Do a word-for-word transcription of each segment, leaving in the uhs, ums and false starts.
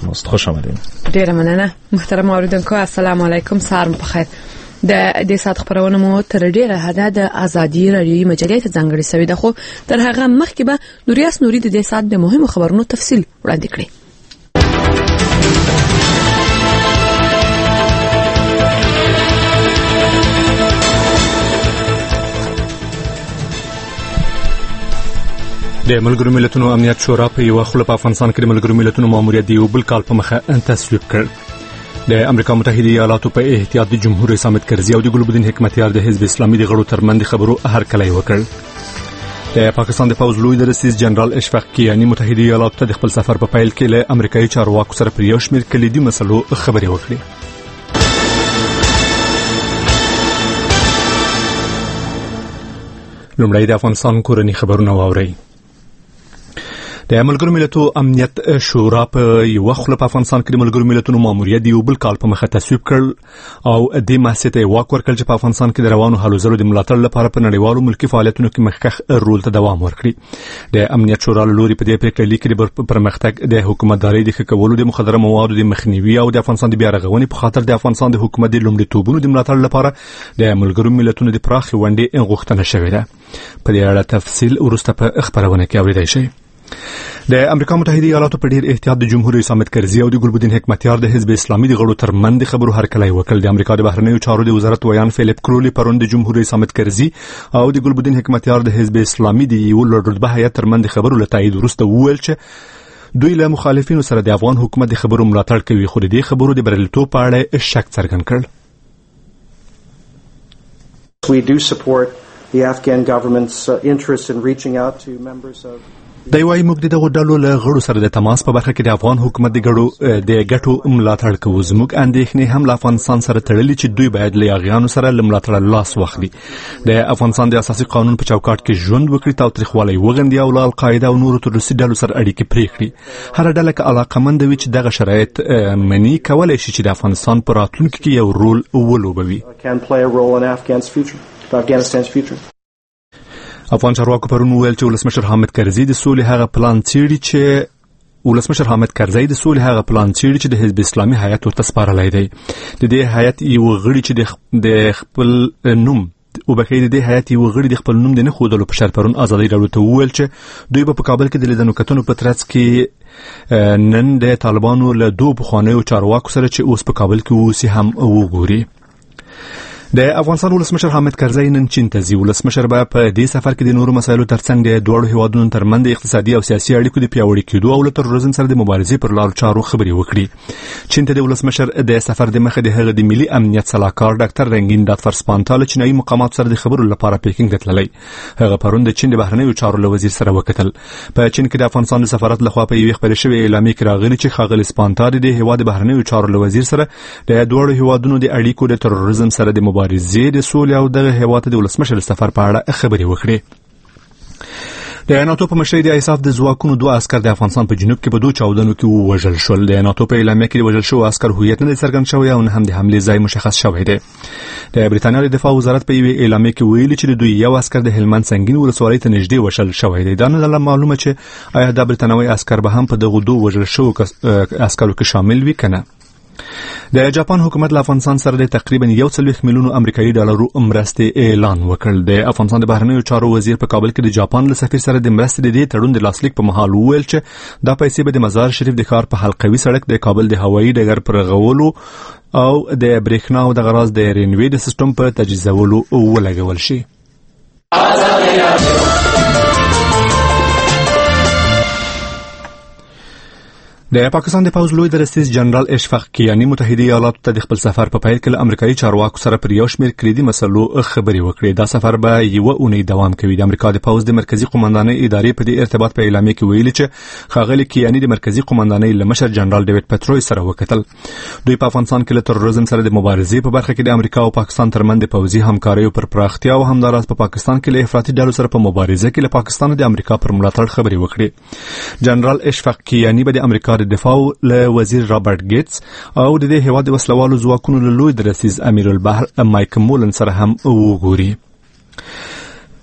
شماست. خوش آمدید. ډیره مننه محترم اوریدونکو، السلام علیکم، سهار مو بخیر. د دې سات خبرونه مو تر ډیره حده د ازادي رادیوي مجلې ته ځانګړې شوې ده، خو تر هغه مخکې به نوریاس نوري د دې سات د مهمو خبرونو تفصیل وړاندې کړي. د ملګرو ملتونو امنیت شورا په یو خله په افغانستان کې د ملګرو ملتونو ماموریت دی یو بل کال په مخه تصویب کړ. د امریکا متحده ایالاتو په احتیاط د جمهور رئیس حامد کرزي او د ګلبدین حکمتیار د حزب اسلامي د غړو ترمنځ خبرو هرکلی وکړ. د پاکستان د پوز لوی رئیس جنرال اشفاق کیانی متحده ایالاتو ته د خپل سفر په پیل کې له امریکایي چارواکو سره پر یو شمېر کلیدي مسلو خبرې وکړې. لومړی د افغانستان کورنی خبرونه واورئ. د ملګرو ملتونو امنیت شورا په یو خله په افغانستان کې د ملګرو ملتونو ماموریت دی یو بل کال په مخه تصویب کړ او د مؤسسې واک ورکړ چې په افغانستان کې د روانو حل زلو د ملاتړ لپاره په نړیوالو ملکی فعالیتونو کې مخکښ رول ته دوام ورکړي. د امنیت شورا لوري په دې پریکړه لیکلي د پرمختګ د حکومتداري د ښه کولو د مخدره موادو د مخنیوي او د افغانستان د بیا رغونې په خاطر د افغانستان د حکومت د لومړیتوبونو د ملاتړ لپاره د ملګرو ملتونو د پراخ غونډې غوښتنه شوې ده. په دې اړه تفصیل ورسته په خبرونه کې اوریدای شي. د امریکا متحده ایالاتو په ډیر احتیاط د جمهور رئیس حامد کرزي او د ګلبدین حکمتیار د حزب اسلامي د غړو ترمنځ خبرو هرکلی وکړ. د امریکا د بهرنیو چارو د وزارت ویان فیلیپ کرولی پرون د جمهور رئیس حامد کرزي او د ګلبدین حکمتیار د حزب اسلامي د یو لوړ رتبه هیئت ترمنځ خبرو له تایید وروسته وویل چې دوی له مخالفینو سره د افغان حکومت د خبرو ملاتړ کوي، خو د دې خبرو د بریالیتوب په اړه شک څرګند کړ. We do support the Afghan government's uh, interest in reaching out to members of د وای موږ دغه ډلو له غړو سره د تماس په برخه کې د افغان حکومت د غړو د ګټو ملاتړ کوو. زموږ اندېښنې هم له افغانستان سره تړلې چې دوی باید له یاغیانو سره ملاتړ لاس واخلي، د افغانستان د اساسي قانون په چوکاټ کې ژوند وکړي، تاوتریخوالی وغندي او له القاعده او نورو تروریستي ډلو سره اړیکې پرې کړي. هر ډله که علاقمند وي چې دغه شرایط مني کولای شي چې د افغانستان په راتلونکي کې یو رول ولوبوي. افغان چارواکو پرون ویل چې ولسمشر حامد کرزي د سولې هغه پلان څیړي چې ولسمشر حامد کرزي د سولې هغه پلان څیړي چې د حزب اسلامي هیئت ورته سپارلی دی. د دې هیئت یو غړي چې د خپل نوم او بخیر د هیئت یو غړي د خپل نوم د نه خودلو په شرط پرون ازادي راډیو ته ویل چې دوی په کابل کې د لیدنو کتنو په ترڅ کې نن د طالبانو له دوه بخوانیو چارواکو سره چې اوس په کابل کې اوسي هم وګوري. د افغانستان ولسمشر حامد کرزي نن چین ته ځي. ولسمشر به په دې سفر کې د نورو مسایلو ترڅنګ د دوه هیوادونو ترمنځ اقتصادي او سیاسي اړیکو د پیاوړي کېدو او له تروریزم سره د مبارزې پر لارو چارو خبرې وکړي. چین ته د ولسمشر د سفر د مخه د هغه د ملي امنیت صلاحکار ډاکټر رنگین داتفر سپانتا له چینایي مقامات سره د خبرو لپاره پیکینګ ته تللی. هغه پرون د چین د بهرنیو چارو له وزیر سره وکتل. په چین کې د افغانستان د سفارت لخوا په یوه خبرې شوې اعلامیه کې راغلي چې ښاغلي سپانتا د هیواد بهرنیو چارو له وزیر سره د دوه هیوادونو د اړیکو د تروریزم سره د مبارزې د او دغه هیواد د ولسمشر سفر په اړه خبرې وکړي. د ناتو په مشرۍ د ایساف د ځواکونو دوه عسكر د افغانستان په جنوب کې په دوه چاودنو کې وژل شول. د ناتو په اعلامیه کې وژل شو عسكر هویت نه څرګند شوی او نه هم د حملې ځای مشخص شوی دی. د بریتانیا د دفاع وزارت په یوه اعلامیه کې ویلي چې دوی یو عسكر د هلمند سنگین ولسوالۍ ته نږدې وژل شوی دی. دا نه معلومه چې آیا د بریتانوي عسكر به هم په دغه دوه وژل شو عسكرو کې شامل وي کنه. د جاپان حکومت له افغانستان سره د تقریبا یو سلويخ میلیون امریکایي ډالرو مرستې اعلان وکړ. د افغانستان د بهرنیو چارو وزیر په کابل کې د جاپان له سفیر سره د مرستې د دې تړون د لاسلیک په مهال وویل چې دا پیسې به د مزار شریف د ښار په حلقوي سړک د کابل د هوایي ډګر پر غولو او د برېښنا او د غراز د رینوي د سیستم په تجهیزولو ولګول شي. د پاکستان د پوز لوی رئیس جنرال اشفاق کیانی متحده ایالاتو ته د خپل سفر په پیل کې امریکایي چارواکو سره پر یو شمېر کلیدي مسلو خبرې وکړې. دا سفر به یو اونۍ دوام کوي. د امریکا د پوز د مرکزی قومندانۍ ادارې په دې ارتباط په اعلامیه کې ویلي چې ښاغلي کیانی د مرکزی قومندانۍ له مشر جنرال ډیوډ پټروي سره وکتل. دوی په افغانستان کې له تروریزم سره د مبارزې په برخه کې د امریکا او پاکستان ترمنځ د پوځي همکاریو پر پراختیا او همداراز په پاکستان کې له افراطي ډلو سره په مبارزه کې له پاکستان او د امریکا پر ملاتړ خبرې وکړې. جنرال اشفاق کیانی به د امریکا د دفاع له وزیر رابرټ ګیټس او د دې هیواد وسلوالو ځواکونو له لوی رئیس امیر البحر مایک مولن سره هم وګوري.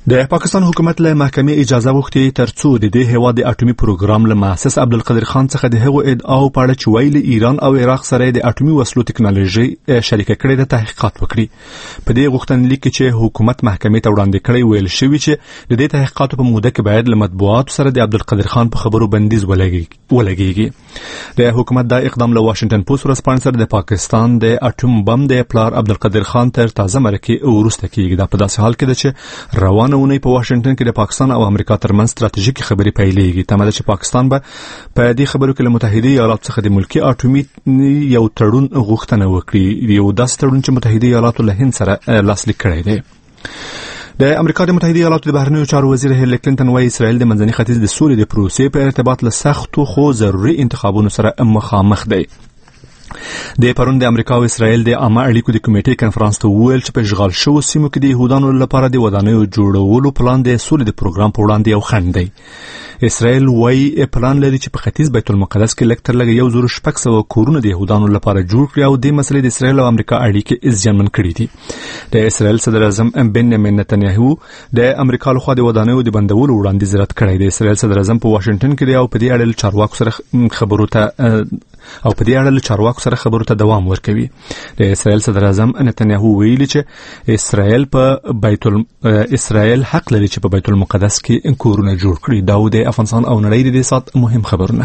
د پاکستان حکومت له محکمې اجازه وغوښتې ترڅو د دې هیواد د اټومي پروګرام له مؤسس عبدالقادر خان څخه د هغو ادعاو په اړه چې ویلي ایران او عراق سره د اټومي وسلو ټکنالوژي شریکه کړې ده تحقیقات وکړي. په دې غوښتنلیک کې چې حکومت محکمې ته وړاندې کړی ویل شوی چې د دې تحقیقاتو په موده کې باید له مطبوعاتو سره د عبدالقادر خان په خبرو بندیز ولګیږي. د حکومت دا اقدام له واشنگټن پوسټ ورځپاڼې سره د پاکستان د اټوم بم د پلار عبدالقادر خان تر تازه مرکې وروسته کېږي. دا په داسې حال کې ده چې روانه ونې په واشنگټن کې د پاکستان او امریکا ترمنځ ستراتیژیکي خبرې پیلېږي. تمه ده چې پاکستان به په دې خبرو کې له متحده ایالاتو څخه د ملکي اټومي یو تړون غوښتنه وکړي، یو داسې تړون چې متحده ایالاتو له هند سره لاسلیک کړی دی. د امریکا د متحده ایالاتو د بهرنیو چارو وزیر هیلری کلینټن وايي اسرائیل د منځني ختیځ د سولې د پروسې په ارتباط له سختو خو ضروري انتخابونو سره مخامخ دی. د پرون د امریکا او اسرائیل د عامه اړیکو د کمیټې کنفرانس ته وویل چې په اشغال شوو سیمو کې د يهودانو لپاره د ودانیو جوړولو پلان د سولې د پروګرام په وړاندې یو خنډ دی. اسرائیل وايي پلان لري چې په ختیځ بیت المقدس کې لږ تر لږه یو زر شپږ سوه کورونه د يهودانو لپاره جوړ کړي او د مسلې د اسرائیل او امریکا اړیکې زیانمن کړي دي. د اسرائیل صدر اعظم بنیامین نتنیاهو د امریکا لخوا د ودانیو د بندولو وړاندیز رد کړی دی. اسرائیل صدر اعظم په واشنگټن کې دی او په دې اړه له چارواکو سره خبرو ته او په دې اړه له چارواکو سره خبرو ته دوام ورکوي. د اسرائیل صدر اعظم نتنیاهو ویلي چې اسرائیل په بیت ال... اسرائیل حق لري چې په بیت المقدس کې کورونه جوړ کړي. دا د افغانستان او نړۍ د سات مهم خبرونه.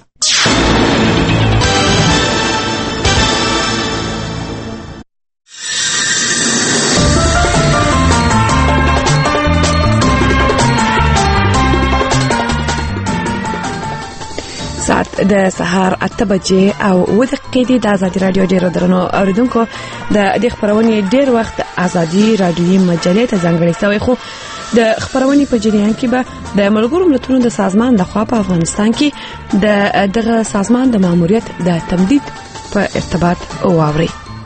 ساعت د سهار اته بجې او اوه دقیقې د ازادي رادیو ډیرو درنو اوریدونکو د دې خبرونې ډیر وخت ازادي رادیوي مجلې ته ځانګړی شوی، خو د خبرونې په جریان کې به د ملګرو ملتونو د سازمان د خوا په افغانستان کې د دغه سازمان د ماموریت د تمدید په ارتباط واوري.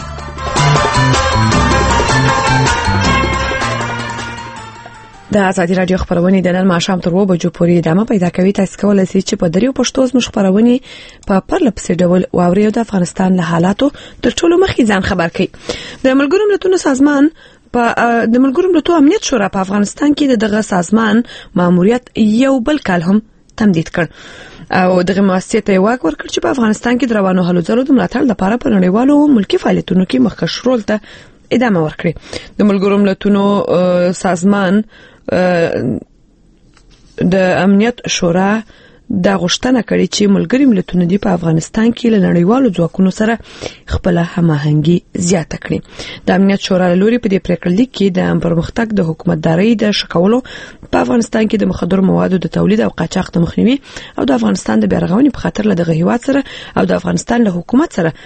د ازادي رادیو خبرونه د نن ماښام تر اوه بجو پورې ادامه پیدا کوي. تاسو کولای شئ چې په دریو پښتو زموږ خبرونه په پرلپسې ډول واوري او د افغانستان له حالاتو تر ټولو مخکې ځان خبر کړئ. د ملګرو ملتونو سازمان په د ملګرو ملتونو امنیت شورا په افغانستان کې دغه سازمان ماموریت یو بل کال هم تمدید کړ او دغه مؤسسې ته واک ورکړ چې په افغانستان کې د روانو هلو ځلو د ملاتړ لپاره په نړیوالو ملکي فعالیتونو کې مخکښ رول ته ادامه ورکړي. د ملګرو ملتونو سازمان د امنیت شورا دا غوښتنه کړې چې ملګری ملتونه دی په افغانستان کې له نړیوالو ځواکونو سره خپل هماهنګي زیاته کړي. د امنیت شورا لوري په دې پریکړه لیک کې د پرمختګ د حکومتداري د شکولو په افغانستان کې د مخدر موادو د تولید او قاچاق د مخنیوي او د افغانستان د بیارغونې په خاطر له دغه هیواد سره او د افغانستان له حکومت سره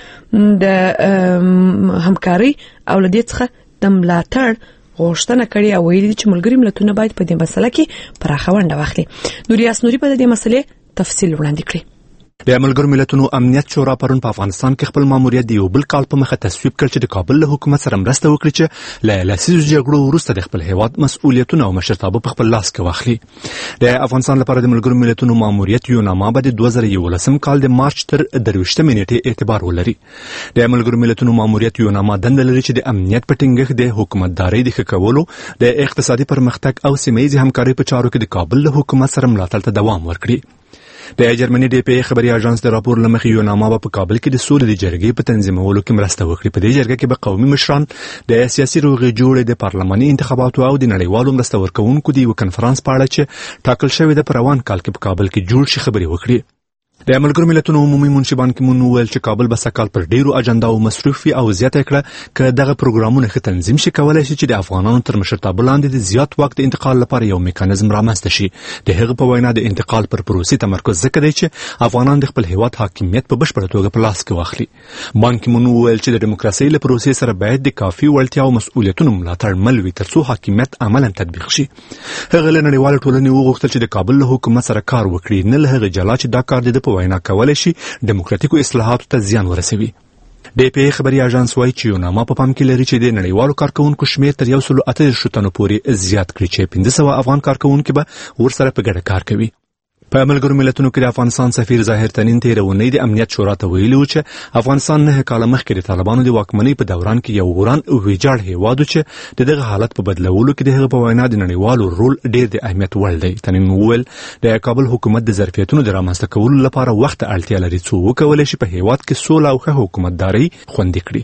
د همکاري او له دې څخه د ملاتړ غوښتنه کړې او ویلي چې ملګری ملتونه باید په دې مسله کې پراخه ونډه واخلي. نوریاس نوري په دې مسلې تفصیل وړاندې کړي. د ملګرو ملتونو امنیت شورا پرون په افغانستان کې خپل ماموریت د یو بل کال په مخه تصویب کړ چې د کابل له حکومت سره مرسته وکړي چې له لسیزو جګړو وروسته د خپل هیواد مسؤلیتونه او مشرتابه په خپل لاس کې واخلي. د افغانستان لپاره د ملګرو ملتونو ماموریت یو نامه به د دوه زره یولسم کال د مارچ تر درویشتمې نیټې اعتبار ولري. د ملګرو ملتونو ماموریت یو نامه دنده لري چې د امنیت په ټینګښت د حکومتداري د ښه کولو، د اقتصادي پرمختګ او سیمه ییزې همکارۍ په چارو کې د کابل له حکومت سره ملاتړ ته دوام ورکړي. د جرمني ډي پی ای خبري اژانس د راپور لمخې یو نامه په کابل کې د سولې د جرګې په تنظیمولو کې مرسته وکړي. په دې جرګه کې به قومي مشران د سیاسي روغې جوړې د پارلماني انتخاباتو او د نړیوالو مرسته ورکوونکو د یو کنفرانس په اړه چې ټاکل شوی د روان کال کې په کابل کې جوړ شي خبري وکړي. د ملګرو ملتونو عمومي منشبان کې مون ویل چې کابل به سکهال پر ډیرو اجنډا او مصروف او زیاته کړه ک دغه پروګرامونه ښه تنظیم شي کولای شي چې د افغانانو تر مشرتابه لاندې د زیات وخت د انتقال لپاره یو میکانیزم رامنځته شي. د هغه په وینا د انتقال پر پروسې تمرکز ځکه دی چې افغانان د خپل هیواد حاکمیت په بشپړه توګه په لاس کې واخلي. بان کی مون ویل چې د دیموکراسي له پروسې سره باید د کافي وړتیا او مسؤلیتونو ملاتړ ملوي ترڅو حاکمیت عملاً تطبیق شي. هغه له نړیوال ټولنې وغوښتل چې د کابل له حکومت سره کار وکړي، نه له هغه جلا چې دا کار د په وینا کولای شي دیموکراتیکو اصلاحاتو ته زیان ورسوي. ډي پی ای خبري اژانس وايي چې یو نامه په پام کې لري چې د نړیوالو کارکونکو شمېر تر یو سل اته دېرش تنو پورې زیات کړي چې پنځه سوه افغان کارکونکو به ورسره په ګډه کار کوي. په ملګرو ملتونو کې د افغانستان سفیر ظاهر تنین تیر ونې د امنیت شورا ته ویلي و چې افغانستان نه کاله مخکې د طالبانو د واکمنۍ په دوران کې یو وران او ویجاړ هیواد چې د دغه حالت په بدلولو کې د هغه په وینا د نړیوالو رول ډیر د اهمیت وړ دی. تنین وویل د کابل حکومت د ظرفیتونو د رامنځته کولو لپاره وخت اړتیا لري څو وکولای شي په هیواد کې سوله او ښه حکومتداري خوندي کړي.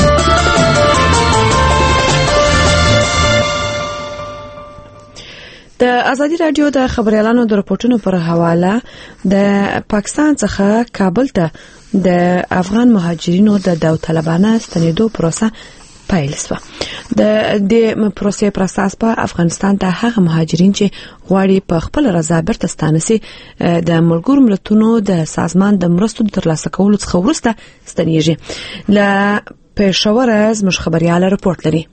د ازادي رادیو د خبريالانو د راپورټونو پر حواله د پاکستان څخه کابل ته د افغان مهاجرینو د داوطلبانه ستنېدو پروسه پیل شوه. د دې پروسې پر اساس په افغانستان ته هغه مهاجرین چې غواړي په خپل رضا بیرته ستانسي د ملګرو ملتونو د سازمان د مرستو د ترلاسه کولو څخه وروسته ستنېږي. ل پېښور زموږ خبريال راپورټ لري.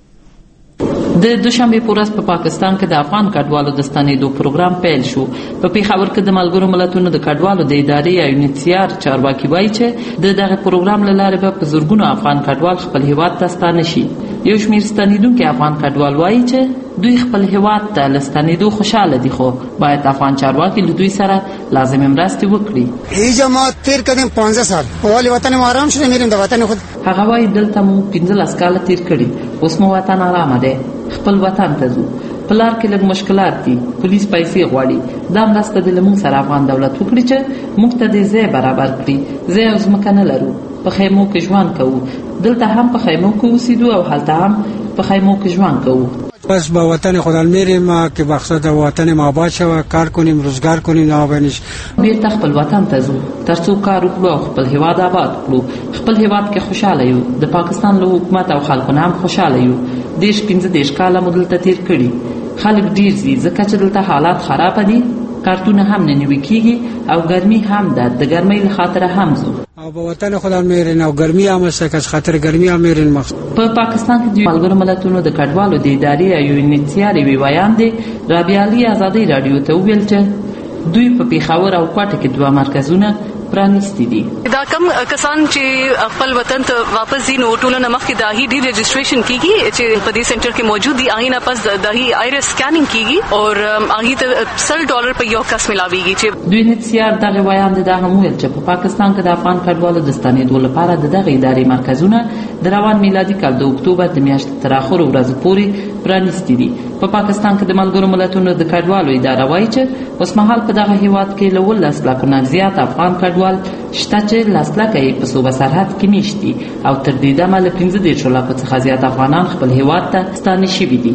د دوشنبه په ورځ په پاکستان کې د افغان کډوالو د ستنېدو پروګرام پیل شو. په پیښور کې د ملګرو ملتونو د کډوالو د ادارې یا یونیسیار چارواکي وایي چې د دغه پروګرام له لارې به په زرګونو افغان کډوال خپل هیواد ته ستانه شي. یو شمېر ستنېدونکي افغان کډوال وایي چې دوی خپل هیواد ته له ستنېدو خوشاله دي، خو باید افغان چارواکي له دوی سره لازمي مرستې وکړي. ایجا ما تیر کړم پنځه سال په ولې وطن مو آرام شوه، میرم د وطن خود هغه وایي دلته مو پنځلس کاله تیر کړي، اوس مو وطن آرام دی، خپل وطن ته ځو. په لار کې لږ مشکلات دي، پولیس پیسې غواړي. دا مرسته د لمون سره افغان دولت وکړي چې موږ ته د ځای برابر کړي. ځای او ځمکه نه لرو، په خیمو کې ژوند کوو. دلته هم په خیمو کې اوسېدو او هلته هم په خیمو کې ژوند کوو. پس با وطن خود میریم که مقصد وطن ما آباد شود، کار کنیم، روزگار کنیم، نابنیش بیرته خپل وطن ته ځو ترڅو کار وکړو او خپل هیواد آباد کړو. خپل هیواد کې خوشاله یو، د پاکستان له حکومت او خلکو نه هم خوشاله یو. دیش پنځه دیش کاله مو دلته تیر کړي. خلک ډیر دي ځکه چې دلته حالات خراب دي، کارتونه هم نه نیول کیږي او ګرمي هم ده، د ګرمۍ له خاطر هم ځو. او په وطن خدا میرین او ګرمي هم څه کس خاطر ګرمي هم میرین. مخ په پاکستان کې د ملګرو ملتونو د کډوالو د ادارې او یونیسیار وی ویان دي رابعه علي ازادي رادیو ته ویل چې دوی په پیښور او کوټه کې دوه مرکزونه پرانیستي دي. دا کم کسان چې خپل وطن ته واپس ځي نو ټول نه مخکې د هی ډی رجسټریشن کیږي چې په دې سنټر کې موجود دي. هغه نه پس د هی آیرس سکینینګ کیږي او هغه ته سل ډالر په یو کس ملاويږي. چې دوی نتیار دغه ویان دي دغه مویل چې په پاکستان کې د افغان کډوالو د ستنېدو لپاره د دغه ادارې مرکزونه د روان میلادي کال د اکتوبر د میاشتې تر اخره ورځې پورې پرانیستي دي. په پاکستان کې د ملګرو ملتونو د کډوالو اداره وایي چې اوس مهال په دغه هیواد کې له ولس لکه نه زیات افغان کډوال شته چې لاس لکه په صوبه سرحد کې میشتي او تر دې دمه له پنځه دېرش لکو څخه زیات افغانان خپل هیواد ته ستانه شوي دي.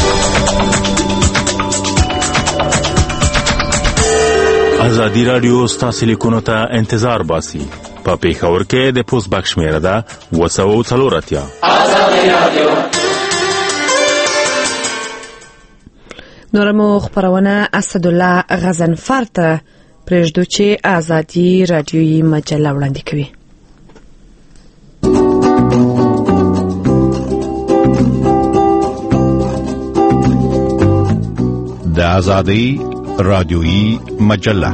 ازادي رادیو ستاسو لیکونو ته انتظار باسي. په پیښور کې د پوسټ باکس شمیره ده اوه سوه څلور اتیا. ازادي رادیو نورمو خبرونه اسدالله غزنفر ته پرېږدو چې ازادي رادیویي مجله وړاندې کوي. د ازادي رادیویي مجله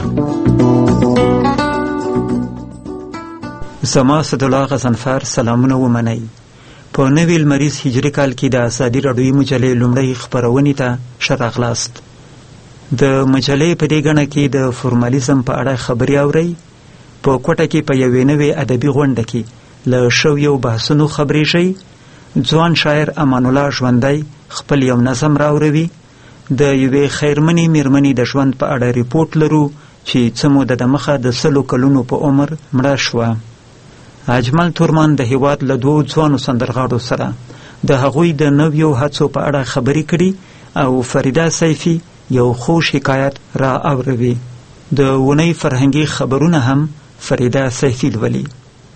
زما اسدالله غزنفر سلامونه ومنئ. په نوي لمریز هجري کال کې د ازادي رادیویي مجلې لومړۍ خپرونې ته ښه راغلاست. د مجلې په دې ګڼه کې د فورمالیزم په اړه خبرې اورئ. په کوټه کې په یوې نوې ادبي غونډه کې له شویو بحثونو خبرېږئ. ځوان شاعر امان الله ژوندی خپل یو نظم راوروي. د یوې خیرمنې میرمنې د ژوند په اړه ریپورټ لرو چې څه موده دمخه د سلو کلونو په عمر مړه شوه. اجمل تورمان د هیواد له دوو ځوانو سندرغاړو سره د هغوی د نویو هڅو په اړه خبرې کړي او فریده سیفي یو خوش حکایت را اوروي. د ونې فرهنګي خبرونه هم فریده سیفي لولي.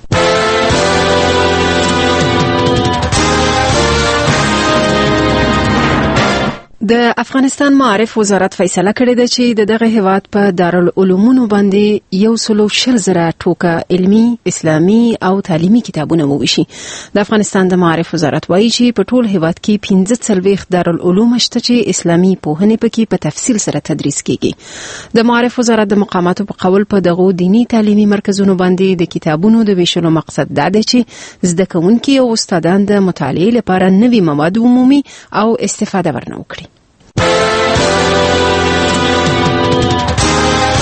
د افغانستان معارف وزارت فیصله کړې ده چې د دغه هیواد په دارالعلومونو باندې یو سلو شل زره ټوکه علمی، اسلامي او تعلیمي کتابونه وویشي. د افغانستان د معارف وزارت وایي چې په ټول هیواد کې پنځه څلوېښت دارالعلوم شته چې اسلامي پوهنې پکې په تفصیل سره تدریس کیږي. د معارف وزارت د مقاماتو په قول په دغه دینی تعلیمي مرکزونو باندې د کتابونو د ویشلو مقصد دا دی چې زده کوونکي او استادان د مطالعې لپاره نوي مواد عمومي او استفاده ورنه وکړي.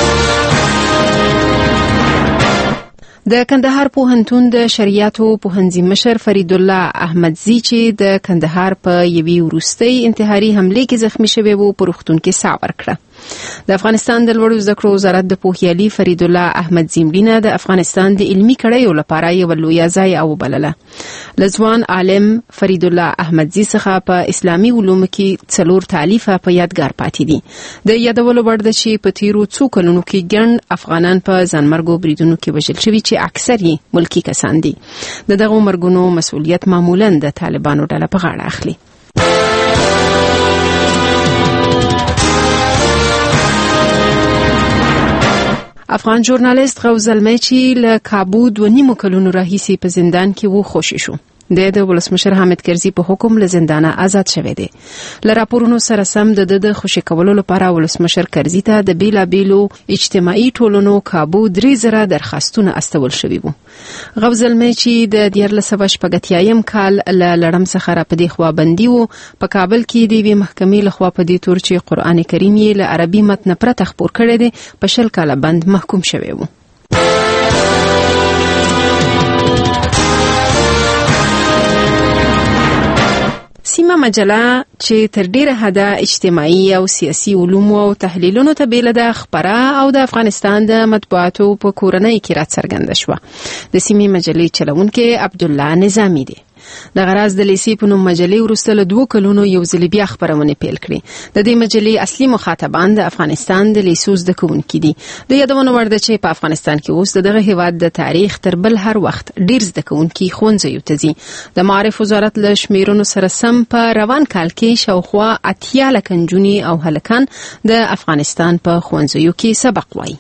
د کندهار پوهنتون د شریعتو پوهنځي مشر فرید الله احمدزی چې د کندهار په یوې وروستۍ انتحاري حمله کې زخمی شوی وو په روغتون کې ساه ورکړه. د افغانستان د لوړو زده کړو وزارت د پوهیالي فرید الله احمدزی مړینه د افغانستان د علمي کړیو لپاره یو لویه ځای او بلله. لزوان عالم فرید الله احمدزی څخه په اسلامي علومو کې څلور تالیفه په یادګار پاتې دي. د یادولو وړ ده چې په تیرو څو کلونو کې ګڼ افغانان په ځانمرګو بریدونو کې وژل شوي چې اکثر یې ملکی کسان دي. د دغو مرګونو مسؤلیت معمولاً د طالبانو ډله په غاړه اخلي. افغان ژورنالیست غوث زلمی چې له کابو دوه نیمو کلونو راهیسې په زندان کې و خوشی شو. د ولسمشر حامد کرزي په حکم له زندانه آزاد شوی دی. له راپورونو سره سم د د خوشی کولو لپاره ولسمشر کرزي ته د بیلابیلو اجتماعي ټولنو کابو درې زره درخواستونه استول شوي وو. غوث زلمی چې د دیارلس سوه شپږ اتیایم کال له لړم څخه را په دې خوا بندي وو، په کابل کې د یوې محکمې لخوا په دې تور چې قرآن کریم یې له عربي متن پرته خپور کړی دی په شل کاله بند محکوم شوی وو. سیمه مجله چې تر ډیره حده اجتماعي او سیاسي علومو او تحلیلونو ته بیل ده خبره او د افغانستان د مطبوعاتو په کورنۍ کې راڅرګنده شوه. د سیمه مجلې چلونکي عبدالله نظامی دی. د غراز د لیسي په نوم مجلې وروسته له دوه کلونو یو ځل بیا خبرونه پیل کړې. د دې مجلې اصلي مخاطبان د افغانستان د لیسو زده کوونکي دي. د یادونو وړ ده چې په افغانستان کې اوس دغه هیواد د تاریخ تر بل هر وخت ډیر زده کوونکي ښوونځیو ته ځي. د معارف وزارت له شمیرونو سره سم په روان کال کې شاوخوا اتیا لکه نجونې او هلکان د افغانستان په ښوونځیو کې سبق وایي.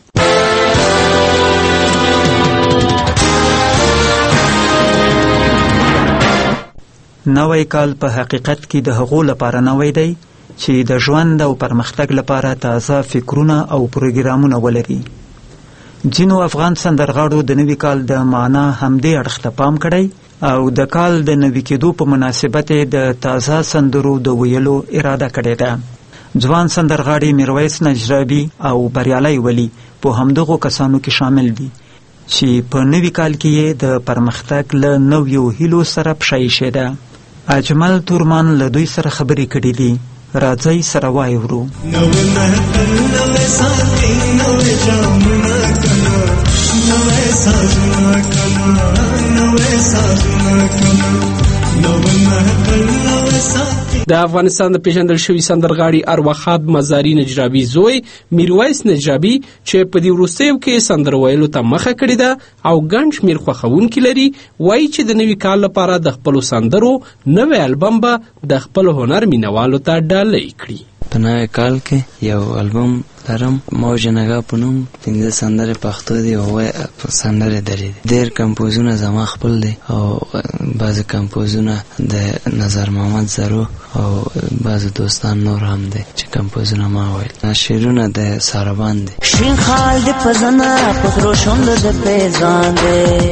نوی کال په حقیقت کې د هغو لپاره نوی دی چې د ژوند او پرمختګ لپاره تازه فکرونه او پروګرامونه ولري. ځینو افغان سندرغاړو د نوي کال د معنا همدې اړخ ته پام کړی او د کال د نوي کېدو په مناسبت د تازه سندرو د ویلو اراده کړې ده. ځوان سندرغاړي میرویس نجرابي او بریالي ولی په همدغو کسانو کې شامل دي چې په نوي کال کې د پرمختګ له نویو هیلو سره پښه ایښې ده. اجمل تورمان له دوی سره خبرې کړې دي. راځئ سره واورو. نوې محفل نوې ساتي نوې جامونه کنا نوې سازونه کنا نوې سازونه کنا نوې محفل نوې ساتي. د افغانستان د پیژندل شوی سندرغاړي ارواخاب مزاری نجرابي زوی میرویس نجرابي چې په دې وروستیو کې سندر ویلو ته مخه کړې ده او ګڼ شمېر خوښونکي لري، وایي چې د نوي کال لپاره د خپلو سندرو نوی البم به د خپل هنر مینوالو ته ډالۍ کړي. په نوی کال کې یو البم لرم، موج نگاه په نوم، پنځه سندرې پښتو دي او اووه سندرې دري دي. ډېر کمپوزونه زما خپل دي او بعضې کمپوزونه د نظر محمد زرو او بعضې دوستان نور هم دي چې کمپوزونه ما ویل. شعرونه د ساربان دي. شین خال د پزنه پترو شوند د پیزان دی،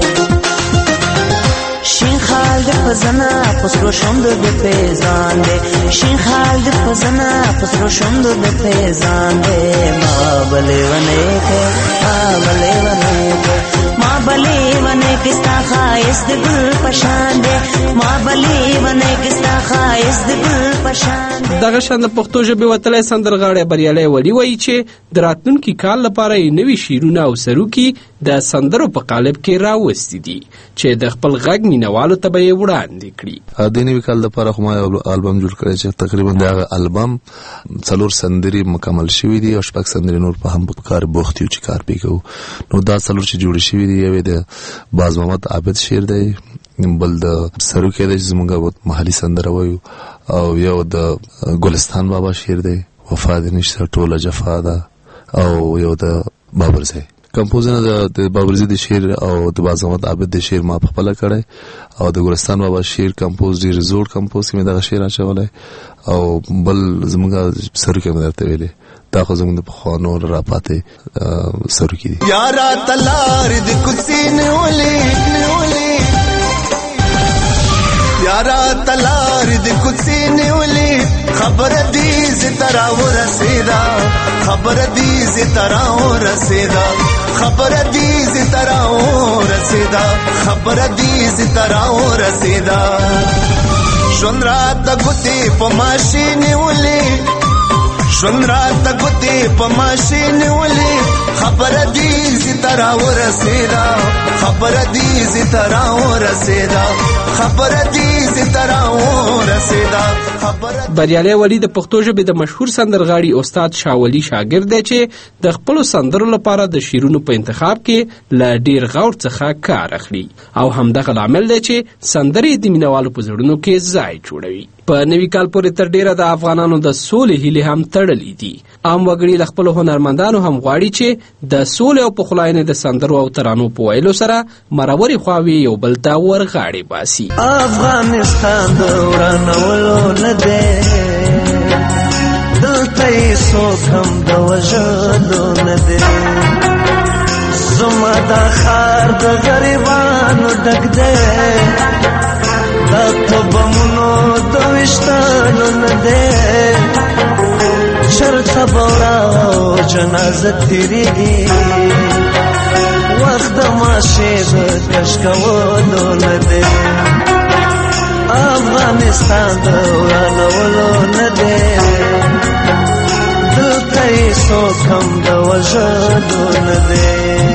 شین خال د پزنه پترو شوند د پیزان دی، شین خال د پزنه پترو شوند د پیزان دی. ما بلې ونه کې ما بلې ونه کې ما بلې ونه کې ستا ښایست د ګل پشان دی، ما بلې ونه کې ستا ښایست د ګل پشان دی. دغه شان د پښتو ژبې وتلی سندرغاړی بریالی ولی وایي چې د راتلونکي کال لپاره یې نوي شعرونه او سروکي د سندرو په قالب کې راوستي دي چې د خپل غږ مینوالو ته به یې وړاندې کړي. د نوي کال لپاره خو ما یو البم جوړ کړی چې تقریبا د هغه البم څلور سندرې مکمل شوي دي او شپږ سندرې نور په هم په کار بوخت یو چې کار پې کوو. نو دا څلور چې جوړې شوي دي، یو د باز محمد عابد شعر دی، بل د سروکی دی چې زموږ محلي سندره وایو، او یو د ګلستان بابا شعر دی، وفا دې نشته ټوله جفا ده، او یو د بابرزی. کمپوزونه د بابرزی د شعر او د باز محمد عابد د شعر ما په خپله کړی، او د ګلستان بابا شعر کمپوز ډېر زوړ کمپوز کې مې دغه شعر اچولی، او بل زموږ سروکی مې درته ویلی. دا خو زموږ د پخوانو راپاتې سروکي دي. یارا تلار د کوڅې نیولې نیولې یارا تلار د کوڅې نیولې خبر دې زترا ورسیدا خبر دی زترا ورسیدا خبر دی زترا ورسیدا خبر دی زترا ورسیدا ژوند راته ګوتې په ماشي نیولې ژوند راته ګوتې په ماشي نیولې خبر دی زترا ورسیدا خبر دی زترا ورسیدا خبر دی زترا ورسیدا. بریالی ولی د پښتو ژبې د مشهور سندرغاړي استاد شاولی شاګرد دی چې د خپلو سندرو لپاره د شعرونو په انتخاب کې له ډیر غور څخه کار اخلي او همدغه لامل دی چې سندرې د مینوالو په زړونو کې ځای جوړوي. په نوي کال پورې تر ډیره د افغانانو د سولې هیلې هم تړلې دي. عام وګړي له خپلو هنرمندانو هم غواړي چې د سولې او پخلاینې د سندرو او ترانو په ویلو سره مرورې خواوې یو بل ته ورغاړې باسي. افغانستان د ورانولو نه دی دلته یې څوک هم د وژلو نه دی زما دا ښار د غریبانو ډک دی دا په بمونو د ویشتلو نه دی چرته به وړه جنازه تېرېږي وخت د ماشې د کش کولو نه دی افغانستان د ورانولو نه دی دلته یې څوک هم د وژلو نه دی.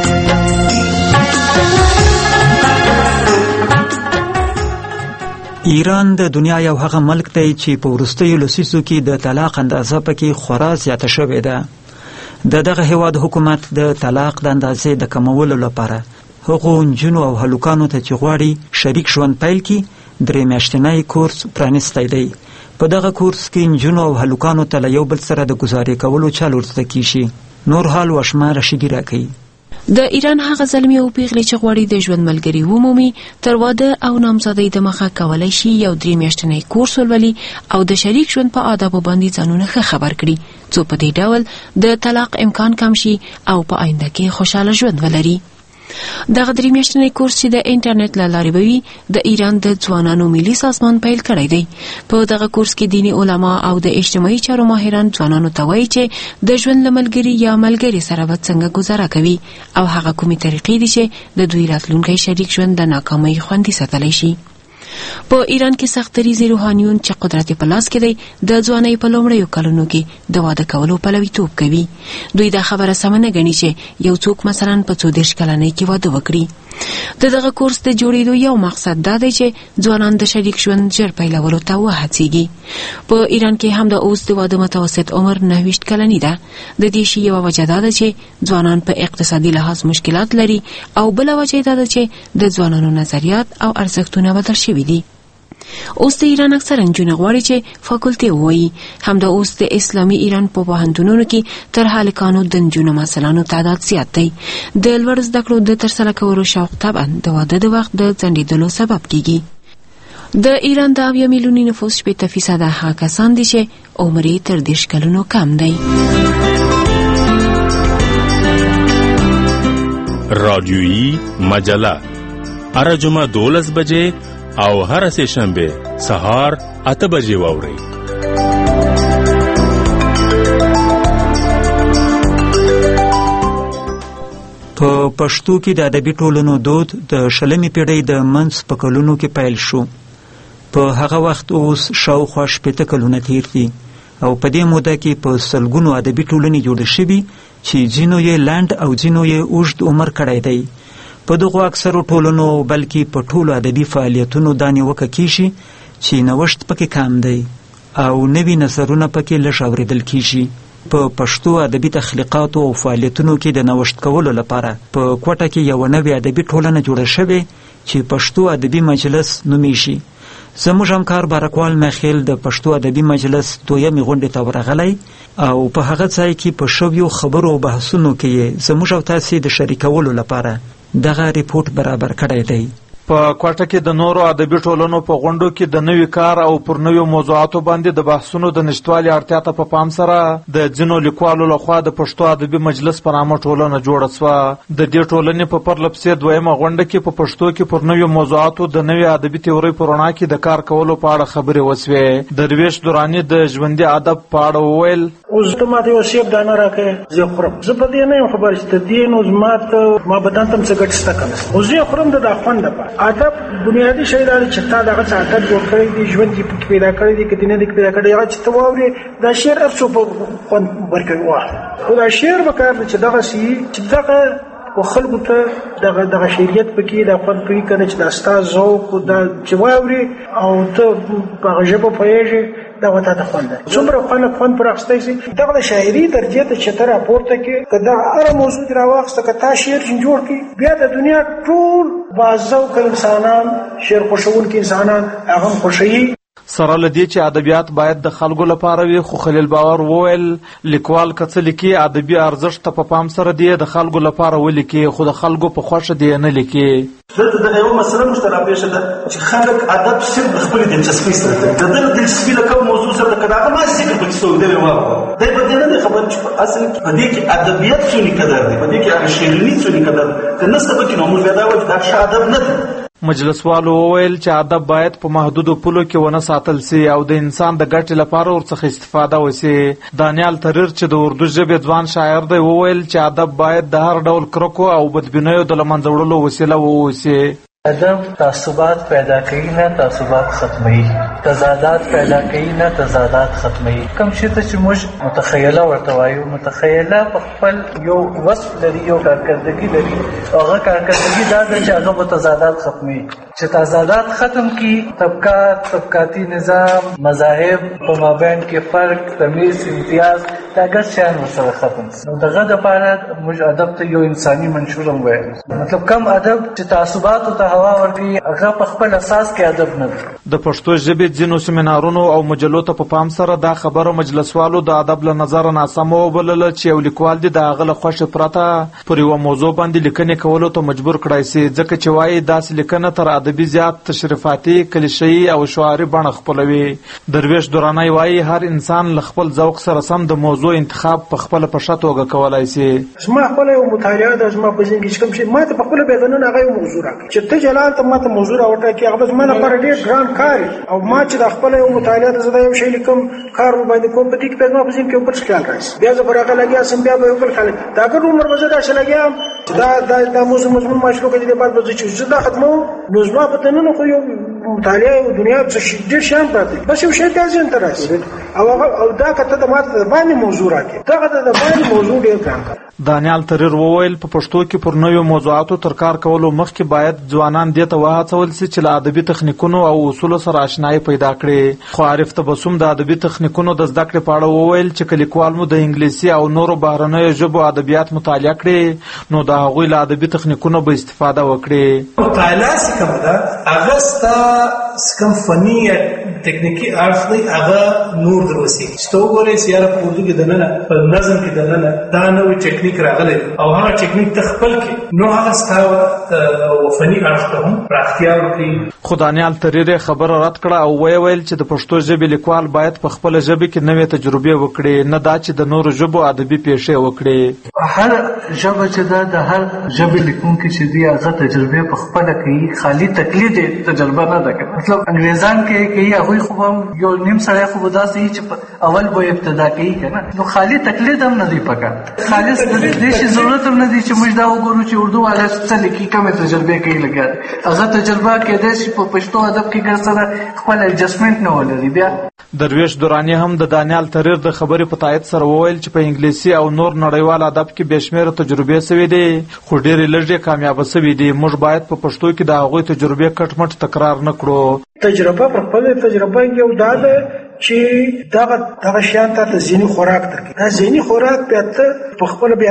ایران د دنیا یو هغه ملک دی چې په وروستیو لسیزو کې د طلاق اندازه پکې خورا زیاته شوې ده. د دغه هیواد حکومت د طلاق د اندازې د کمولو لپاره هغو نجونو او هلکانو ته چې غواړي شریک ژوند پیل کړي درې میاشتنی کورس پرانیستی دی. په دغه کورس کې نجونو او هلکانو ته له یو بل سره د ګزارې کولو چل ور زده کیږي. نور حال وشمه رشیدي راکوي. د ایران هغه زلمي او پیغلې چې غواړي د ژوند ملګري ومومي تر واده او نامزادۍ دمخه کولی شي یو درې میاشتنی کورس ولولي او د شریک ژوند په آدابو باندې ځانونه ښه خبر کړي څو په دې ډول د طلاق امکان کم شي او په آینده کې خوشحاله ژوند ولري. دغه درې میاشتنی کورس چې د انټرنیټ له لارې به وي د ایران د ځوانانو ملي سازمان پیل کړی دی. په دغه کورس کې دیني علما او د اجتماعي چارو ماهران ځوانانو ته وایي چې د ژوند له ملګري یا ملګري سره به څنګه ګزاره کوي او هغه کومې طریقې دي چې د دوی راتلونکی شریک ژوند د ناکامۍ خوندي ساتلی شي. په ایران کې سختریزي روحانیون چې قدرت په لاس کې دی د ځوانۍ په لومړیو کلونو کې د واده کولو پلویتوب کوي. دوی دا خبره سمه نه ګڼي چې یو څوک مثلا په څو دېرش کلنۍ کې واده وکړي. د دغه کورس د جوړېدو یو مقصد دا دی چې ځوانان د شریک ژوند ژر پیلولو ته وهڅېږي. په ایران کې هم د اوس د واده متوسط عمر نهه ویشت کلنۍ ده. د دې شي یوه وجه دا ده چې ځوانان په اقتصادي لحاظ مشکلات لري او بله وجه دا ده چې د ځوانانو نظریات او ارزښتونه بدل شوي دي. اوس د ایران اکثره نجونې غواړي چې فاکولټي ووایي. همدا اوس د اسلامي ایران په پوهنتونونو کې تر هلکانو د نجونو محصلانو تعداد زیات دی. د لوړ زده کړو د ترسره کولو شوق طبعا د واده د وخت د ځنډېدلو سبب کیږي. د ایران د اویا میلیوني نفوس شپېته فیصده هغه کسان دي چې عمر یې تر دېرش کلونو کم دی. رادیویی مجله هر جمعه دولس بجې او هر سه شنبه سهار اته بجې واورئ. په پښتو کې د ادبي ټولنو دود د شلمې پیړۍ د منځ په کلونو کې پیل شو. په هغه وخت اوس شاوخوا شپېته کلونه تیر دي او په دې موده کې په سلګونو ادبي ټولنې جوړې شوي چې ځینو یې لنډ او ځینو یې اوږد عمر کړی دی. په دغو اکثرو ټولنو بلکې په ټولو ادبي فعالیتونو دا نیوکه کیږي چې نوښت پکې کم دی او نوي نظرونه پکې لږ اورېدل کیږي. په پښتو ادبي تخلیقاتو او فعالیتونو کې د نوښت کولو لپاره په کوټه کې یو نوې ادبي ټولنه جوړه شوې چې پښتو ادبي مجلس نومیږي. زموږ همکار بارکوال مخیل د پښتو ادبي مجلس دویمې غونډې ته ورغلی او په هغه ځای کې په شویو خبرو او بحثونو کې یې زموږ او تاسې د شریکولو لپاره دغه ریپورت برابر کړی دی. په کوټه کې د نورو ادبي ټولنو په غونډو کې د نوي کار او پر نویو موضوعاتو باندې د بحثونو د نشټوالي اړتیا ته په پام سره د ځینو لیکوالو لخوا د پښتو ادبي مجلس په نامه ټولنه جوړه شوه. د دې ټولنې په پرله پسې دویمه غونډه کې په پښتو کې پر نویو موضوعاتو د نوي ادبي تیورۍ په رڼا کې د کار کولو په اړه خبرې وسوې. درویش دراني د ژوندي ادب په اړه وویل: اوس ته ماته یو سیب دانه راکړې، زه خورم. زه په دې نه یم خبر چې ته دې نو زما ته ما بدن ته څه ګټه شته کنه، خو زه خورم د خوند لپاره. ادب بنیادي شی دا چې تا دغه څه عادت جوړ کړی دی، ژوند کې پیدا کړی دی، کدی نه دی پیدا کړی. هغه چې ته واورې دا شعر افسو په خوند ورکوي واه خو دا شعر به کار چې دغه سي چې دغه و خلکو ته دغه دغه شریعت پکې د خوند پوي کنه چې دا ستا ذوق دا چې واوري او ته په ژبه پوهېږي دا وته د خوند څومره خوند خوند پر اخستای سي. دغه شاعري درجه ته چې تر راپورته کې کدا هر موضوع راوخسته کتا شعر جوړ کی بیا د دنیا ټول بازو کل انسانان شعر خوشون کې انسانان هغه خوشي. سره لدی چې ادبیات باید د خلکو لپاره وي، خو خلیل باور وویل لیکوال کڅ لیکي ادبي ارزښت ته په پام سره دی د خلکو لپاره ولیکي، خو د خلکو په خوښه دی نه لیکي. دلته د یو مسله مشترکه پېښه ده چې خلک ادب صرف د خپل دلچسپۍ سره د دغه دلچسپۍ له کوم موضوع سره د کداغه ما ذکر پکې سو دی واه دا به نه نه خبر چې اصل کې په دې کې ادبیات څه نه قدر دی، په دې کې هغه شعري څه نه قدر دی، نه سبا کې نو موږ دا وایو دا ښه ادب نه دی. مجلسوالو وویل چې ادب باید په محدودو پولو کې ونه ساتل سي او د انسان د ګټې لپاره ورڅخه استفاده وسي. دانیال تریر چې د اردو ژبې ځوان شاعر دی وویل چې ادب باید د هر ډول کرکو او بدبینیو د له منځه وړلو وسیله واوسي. ادب تعصبات پیدا کوي نه تعصبات ختموي، تضادات پیدا کوي نه تضادات ختموي. کوم شي ته چې موږ متخیله ورته وایو، متخیله په خپل یو وصف لري، یو کارکردګي لري، هغه کارکردګي دا ده چې هغه تضادات ختموي. چې تضادات ختم کی طبقات، طبقاتي نظام، مذاهب په مابین کې فرق، تمیز، امتیاز دا ګر شیان ورسره ختم شي. نو دغه دپاره موږ ادب ته یو انساني منشور هم وایو. مطلب کم ادب چې تعصباتو ته هوا ورکوي هغه په خپل اساس کې ادب نه دی. د پښتو ژبې ځینو سیمینارونو او مجلو ته په پام سره دا خبره مجلسوالو د ادب له نظره ناسمه وبلله چې یو لیکوال دی د هغه له خوښې پرته پر یوه موضوع باندې لیکنې کولو ته مجبور کړای سي، ځکه چې وایي داسې لیکنه تر ادبي زیات تشریفاتي، کلیشه‌ایي او شعاري بڼه خپلوي. درویش درانی وایي هر انسان له خپل ذوق سره سم د موضوع انتخاب په خپله په ښه توګه کولی سي. زما خپله یو مطالعه ده، زما په ذهن کې چې کوم شی ما ته په خپله بیا دننه هغه یو موضوع راکړي چې ته جلال ته ما ته موضوع راوټاکي، هغه به زما لپاره ډېر ګران کار او ما چې د خپله یو مطالعه ده زه دا یو شی لیکم کار ورباندې کوم، په دې کې بیا زما په ذهن کې یو بل خیال راشي، بیا زه پر هغه لګیا سم، بیا به یو بل خیال دا ګډ عمر به زه داسې لګیا یم چې دا دا دا موضوع مضمون ما شروع کړی دی، بعد به زه چې زه دا ختموم نو زما په دننه خو یو مطالعه یو دنیا ډېر شیان پراته بس یو شی بیا ذهن ته راشي او او دا که ته د ما ته د باندې موضوع راکړې دغه د باندې موضوع ډېر ګران کار. دانیال تریر وویل په پښتو کې پر نویو موضوعاتو تر کار کولو مخکې باید ځوانان دې ته وهڅول سي چې له ادبي تخنیکونو او اصولو سره آشنایي پیدا کړي. خو عارف تبسم د ادبي تخنیکونو د زده کړې په اړه وویل چې که لیکوال مو د انګلیسي او نورو بهرنیو ژبو ادبیات مطالعه کړي نو د هغوی له ادبي تخنیکونو به استفاده وکړي. مطالعه چې کومه ده هغه ستا کوم فني تکنیکي اړخ دی هغه نور دروسي چې ته وګورې چې یاره په اردو کې دننه په نظم کې دننه دا نوې ټکنیک راغلی او هغه ټکنیک ته خپل کړي نو هغه ستا فني اړخ ته هم پراختیا ورکړي. خو دانیال تریر خبره رد کړه او ویې ویل چې د پښتو ژبې لیکوال باید په خپله ژبه کې نوې تجربې وکړي، نه دا چې د نورو ژبو ادبي پیښې وکړي. هر ژبه چې ده د هر ژبې لیکونکي چې دی هغه تجربې په خپله کوي، خالي تقلید تجربه نه ده. مطلب انګریزان کې کوي هغوی خو هم یو نیم سړی خو به داسې چې اول به ابتدا کوي که نه، نو خالي تقلید هم نه دی پکار. خالص د دې شي ضرورت هم نه دی چې موږ دا وګورو چې اردو والا څه لیکي، کومې تجربې کوي لګیا هغه تجربه کېدای شي په پښتو ادب کې ګر سره خپل ایډجسټمنټ نه ولري. بیا درویش درانی هم د دانیال تریر د خبرې په تایید سره وویل چې په انګلیسي او نور نړیوال ادب کې بې شمېره تجربې سوي دي خو ډېرې لږې کامیابه سوي دي. موږ باید په پښتو کې د هغوی تجربې کټ مټ تکرار نه کړو. تجربه پر خپل تجربه یو دا ده چې دغه دغه شیان ته ځینی خوراک درکې دا ځینی خوراک بیا ته په خپل بیا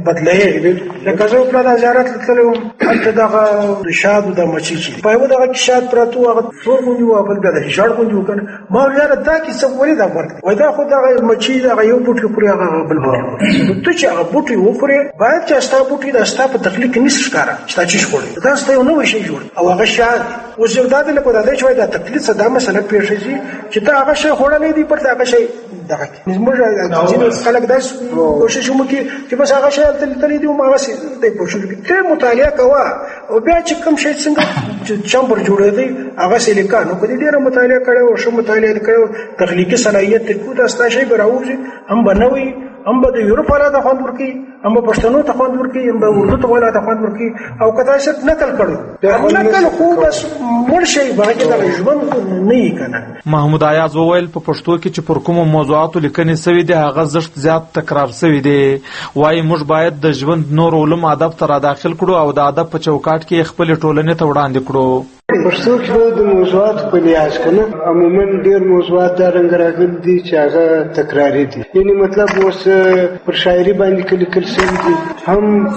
بدلې لکه زه په د زیارت تللم هلته دغه شاد د مچي چې په یو دغه شاد پراتو هغه څور غونډي و بل د شاد غونډي وکنه ما یاره دا کې څه ولې دا ورته وای دا خو دغه مچي دغه یو بوټي پورې هغه بل بوټي ته چې هغه بوټي وپورې باید چې استا بوټي د استا په تخلیق کې نشي ښکارا چې تا چی شوړي دا ست یو نو شي جوړ او هغه شاد اوس یو دا د لکه دا چې وای دا تکلیف څه دا مسله پیښ شي چې تا هغه شی خوړلې دی پر هغه شی دغه موږ ځینې خلک دا کوشش وکړي چې بس هغه شی تل تل دی او هغه سي د پوښتنه ته مطالعه کوه او بیا چې کوم شی څنګه چمبر جوړې دی هغه سي لیکانو کدي ډیره مطالعه کړو او شو مطالعه کړو تخلیقي صلاحیت کو دا ستاسو شی براوځي هم بنوي هم به د یورپ والا ته خوند ورکي هم به پښتنو ته خوند ورکي هم به اردو ته والا ته خوند ورکي او کدا شت نقل کړو نقل خو بس مرشي باندې د ژوند نه کنه. محمود ایاز وویل په پښتو کې چې پر کومو موضوعاتو لیکنې سوي دي هغه زشت زیات تکرار سوي دي وایي موږ باید د ژوند نور علوم ادب ته داخل کړو او د ادب په چوکاټ کې خپل ټولنې ته وړاندې کړو. پښتو کې د موضوعات په لحاظ کنه عموما ډیر موضوعات د رنګ راغلي دي چې هغه تکراری دي یعنی مطلب اوس پر شاعري باندې لیکل شوی دي هم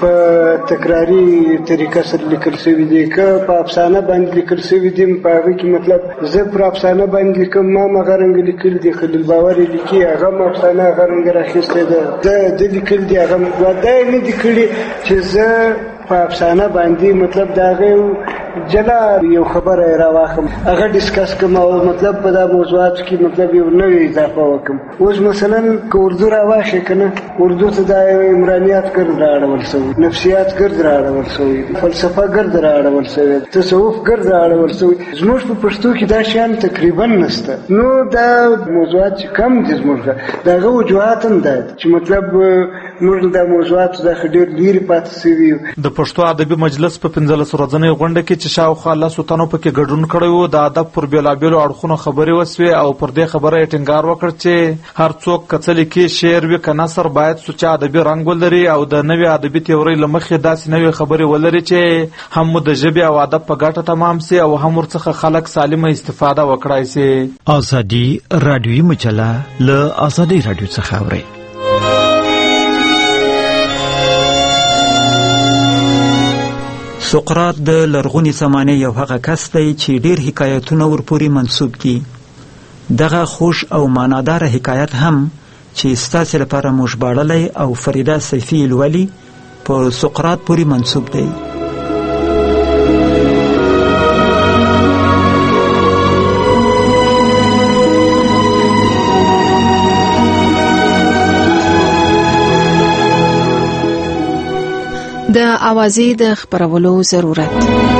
په تکراری طریقه سره لیکل شوی دي که په افسانه باندې لیکل شوی دي په هغه کې مطلب زه پر افسانه باندې کوم ما مغرنګ لیکل دي خلیل باور لیکي هغه افسانه غرنګ راخسته ده د لیکل دي هغه ودای نه دي کړی چې زه په افسانه باندې مطلب داغه جلا یو خبره راواخم هغه ډیسکس کوم او مطلب په دا موضوعات کې مطلب یو نوې اضافه وکم اوس مثلا که اردو راواخې کنه اردو ته د عمرانیات ګرد راړول شوی نفسیات ګرد راړول شوی فلسفه ګرد راړول شوی تصوف ګرد راړول شوی زموږ په پښتو کې دا شیان تقریبا نشته نو دا موضوعات کم دي زموږ دغه وجوهات هم ده چې مطلب موږ د موضوعات د خډیر لري پاتې شوی د پښتو ادبي مجلس په پنځلس ورځنۍ غونډه کې چې شاوخوا لسو تنو پکې ګډون کړی و د ادب پر بېلابېلو اړخونو خبرې وسوې او پر دې خبره یې ټینګار وکړ چې هر څوک که څه لیکي شعر وي که نثر باید سوچه ادبي رنګ ولري او د نوې ادبي تیورۍ له مخې داسې نوې خبرې ولري چې هم مو د ژبې او ادب په ګټه تمام سي او هم ورڅخه خلک سالمه استفاده وکړای سي. ازادي رادیوي مجله له ازادي رادیو څخه اورئ. سقراط د لرغونی زمانه یو هغه کس دی چې ډیر حکایتونه ورپورې منسوب دي. دغه خوش او معنادار حکایت هم چې ستاسو لپاره موږ باړلې او فریده سیفی الولی په سقراط پورې منسوب دی. د اوازې د خبرولو ضرورت.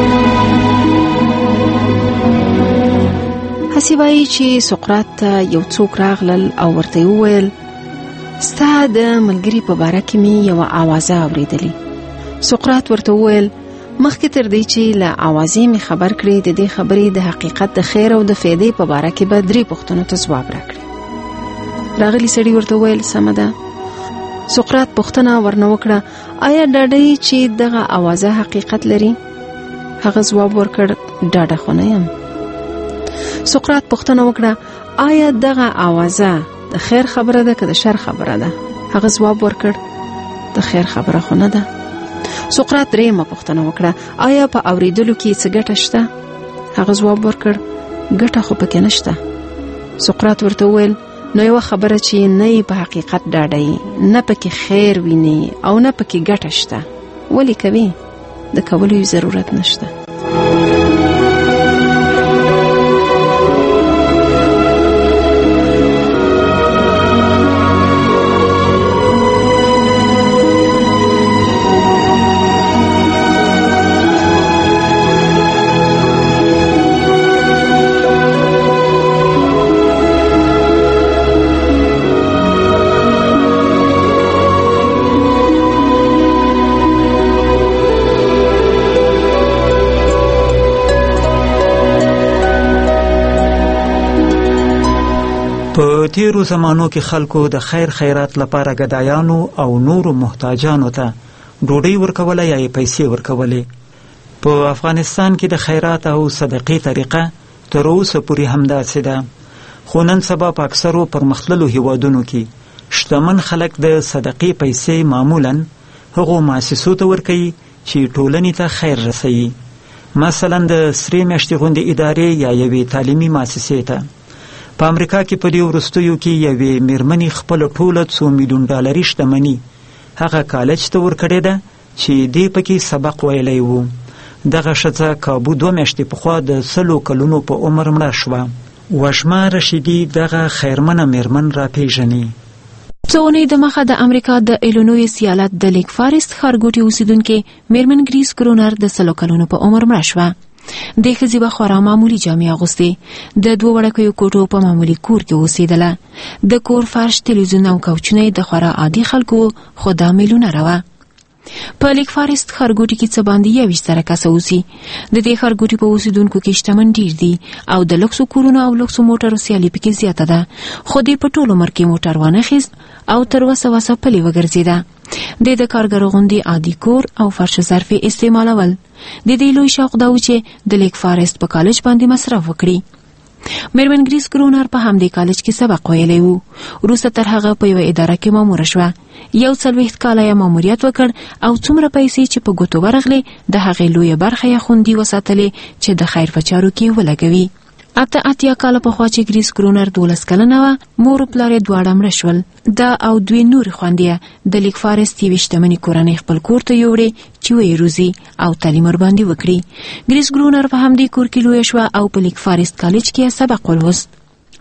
هسې وایي چې سقراط ته یو څوک راغلل او ورته وویل ستا د ملګري په باره کې مې یوه اوازه اورېدلې. سقراط ورته وویل مخکې تر دې چې له اوازې مې خبر کړې د دې خبرې د حقیقت د خیر او د فایدې په باره کې به درې پوښتنو ته ځواب راکړي. راغلی سړي ورته وویل سمه ده. سقراط پوښتنه ورنه وکړه آیا ډاډه چې دغه اوازه حقیقت لري؟ هغه ځواب ورکړ ډاډه خو نه یم. سقراط پوښتنه وکړه آیا دغه اوازه د خیر خبره ده که د شر خبره ده؟ هغه ځواب ورکړ د خیر خبره خو نه ده. سقراط درېیمه پوښتنه وکړه آیا په اوریدلو کې څه ګټه شته؟ هغه ځواب ورکړ ګټه خو پکې نشته. سقراط ورته وویل نو یو خبره چې نه په حقیقت ډاډه نه پکې خیر ویني او نه پکې ګټه شته ولی کوي د کولو ضرورت نشته. په تیرو زمانو کې خلکو د خیر خیرات لپاره ګدایانو او نورو محتاجانو ته ډوډۍ ورکوله یا پیسې ورکولې. په افغانستان کې د خیرات او صدقې طریقه تر اوسه پورې همداسې ده، خو نن سبا په اکثرو پرمختللو هیوادونو کې شتمن خلک د صدقې پیسې معمولاً هغو مؤسسو ته ورکوي چې ټولنې ته خیر رسوي، مثلا د سرې میاشتې غوندې ادارې یا یوې تعلیمي مؤسسې ته. په امریکا کې په دې وروستیو کې یوې میرمنې خپله ټوله څو میلیون ډالري شتمني هغه کالج ته ورکړې ده چې دې پکې سبق ویلی و. دغه ښځه کابو دوه میاشتې پخوا د سلو کلونو په عمر مړه شوه. وشمه رشیدي دغه خیرمنه میرمن راپیژني. څو اونۍ دمخه د امریکا د ایلینویس ایالت د لیک فارست ښارګوټي اوسیدونکې میرمن ګریس کرونر د سلو کلونو په عمر مړه شوه. د ښځې به خورا معمولي جامې اغوستې، د دوه وړکیو کوټو په معمولي کور کې اوسېدله. د کور فرش، تلویزیون او کوچونه د خورا عادي خلکو، خو دا میلیونره وه. په لیک فارست ښارګوټي کې څه باندې یویشت زره کسه اوسي. د دې ښارګوټي په اوسیدونکو کې شتمن ډیر دي او د لکسو کورونو او لکسو موټرو سیالي پکې زیاته ده، خو دې په ټول عمر کې موټر وانخیست او تر وسه وسه پلې وګرځېده. د د کارګرو غوندې عادي کور او فرش ظرفې استعمالول. د دې لوی شوق دا و چې د لیک فارست په کالج باندې مصرف وکړي. میرمن ګریس کرونر په همدې کالج کې سبق ویلی و. وروسته تر هغه په یوه اداره کې ماموره شوه. یو څلوېښت کاله یې ماموریت وکړ او څومره پیسې چې په ګوتو ورغلې د هغې لویه برخه یې خوندي وساتلې چې د خیر په چارو کې ولګوي. اته اتیا کاله پخوا چې ګریس کرونر دولس کلنه وه، مور او پلار یې دواړه مړه شول. دا او دوې نورې خویندې د لیک فارست یوې شتمنې کورنۍ خپل کور ته یوړې چې ویې روزي او تعلیم ورباندې وکړي. ګریس کرونر په همدې کور کې لویه شوه او په لیک فارست کالج کې یې سبق ولوست.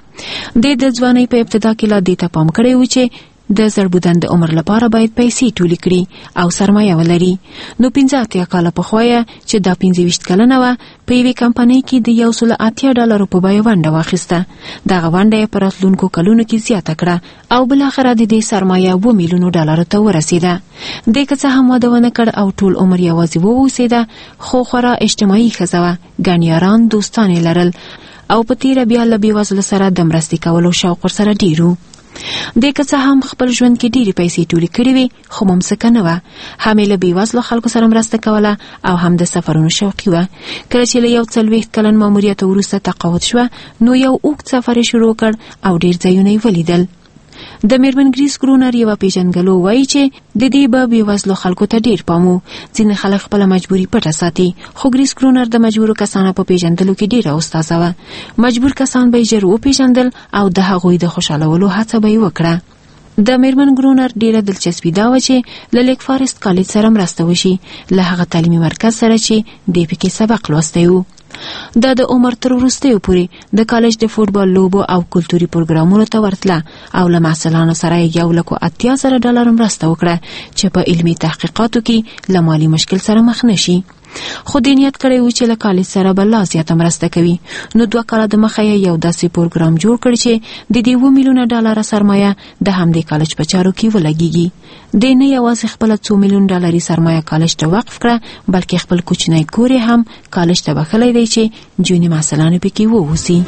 د د ځوانۍ په ابتدا کې لا دې ته پام کړی و چې د زړبودن د عمر لپاره باید پیسې ټولې کړي او سرمایه ولري. نو پنځه اتیا کاله پخوا یې چې دا پنځه ویشت کلنه وه، په یوې کمپنۍ کې د یو سل اتیا ډالرو په بیه ونډه واخیسته. دغه ونډه یې په راتلونکو کلونو کې زیاته کړه او بالاخره د دې سرمایه اوه میلیونو ډالرو ته ورسېده. دې که څه هم واده ونه کړ او ټول عمر یوازې واوسېده، خو خورا اجتماعي ښځه وه. ګڼ یاران دوستان یې لرل او په تیره بیا له بېوزلو سره د مرستې کولو شوق ورسره ډېر و. دې که څه هم خپل ژوند کې ډېرې پیسې ټولې کړې وې، خو ممسکه نه وه. هم یې له بېوزلو خلکو سره مرسته کوله او هم د سفرونو شوقي وه. کله چې له یو څلوېښت کلن ماموریت وروسته تقاعد شوه، نو یو اوږد سفر یې شروع کړ او ډېر ځایونه یې ولیدل. د میرمن ګریس کرونر یوه پیژنګلو وایي چې د دې به بېوزلو خلکو ته ډېر پام و. ځینې خلک خپله مجبوري پټه ساتي، خو ګریس کرونر د مجبورو کسانو په پیژندلو کې ډېره استاذه وه. مجبور کسان به یې ژر وپیژندل او د هغوی د خوشحالولو هڅه به یې وکړه. د میرمن کرونر ډېره دلچسپي دا وه چې له لیک فارست کالج سره مرسته وشي، له هغه تعلیمي مرکز سره چې دې پکې سبق لوستی و. دا د عمر تر وروستیو پورې د کالج د فوټبال لوبو او کلتوري پروګرامونو ته ورتله او له محصلانو سره یې یو لکو اتیا زره ډالر مرسته وکړه چې په علمي تحقیقاتو کې له مالي مشکل سره مخ نشي. خو دې نیت کړی و چې له کالج سره به لا زیاته مرسته کوي. نو دوه کاله دمخه یې یو داسې پروګرام جوړ کړ چې د دې اووه میلیونه ډالره سرمایه د همدې کالج په چارو کې ولګېږي. دې نه یوازې خپله څو میلیون ډالري سرمایه کالج ته وقف کړه، بلکې خپل کوچنی کور یې هم کالج ته بخښلی دی چې جونې محصلان پکې واوسي.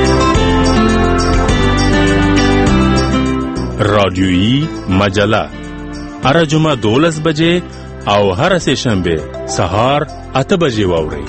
رادیویی مجله هر جمعه دولس بجې او هر سه شنبه سهار اته بجې واورئ.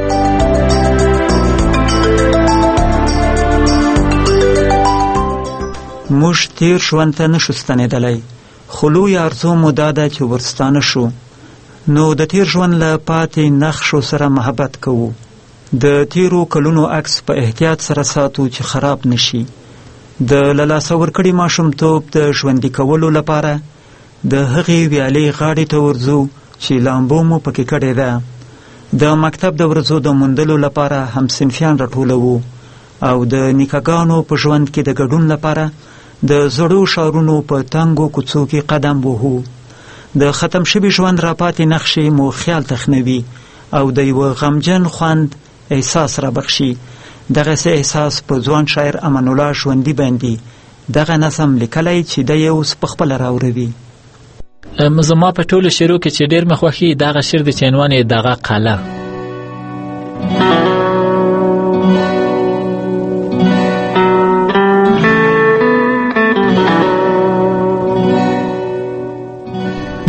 موږ تیر ژوند ته نشو ستنېدلی، خو لوی ارزو مو دا ده چې ورستانه شو. نو د تیر ژوند له پاتې نقشو سره محبت کوو. د تیرو کلونو عکس په احتیاط سره ساتو چې خراب نشي. د له لاسه ورکړي ماشومتوب د ژوندي کولو لپاره د هغې ویالې غاړې ته ورځو چې لامبو مو پکې کړې ده. د مکتب د ورځو د موندلو لپاره همصنفیان راټولوو او د نیکهګانو په ژوند کې د ګډون لپاره د زړو ښارونو په تنګو کوڅو کې قدم وهو. د ختم شوي ژوند راپاتې نقشې مو خیال تخنوي او د یوه غمجن خوند احساس را بخشي. دغسې احساس په ځوان شاعر امان الله ژوندي باندې دغه نظم لیکلی چې دی یې اوس پخپله راوروي. زما په ټولو شعرو کې چې ډېر مې خوښي دغه شعر دی چې عنوان یې دغه قله.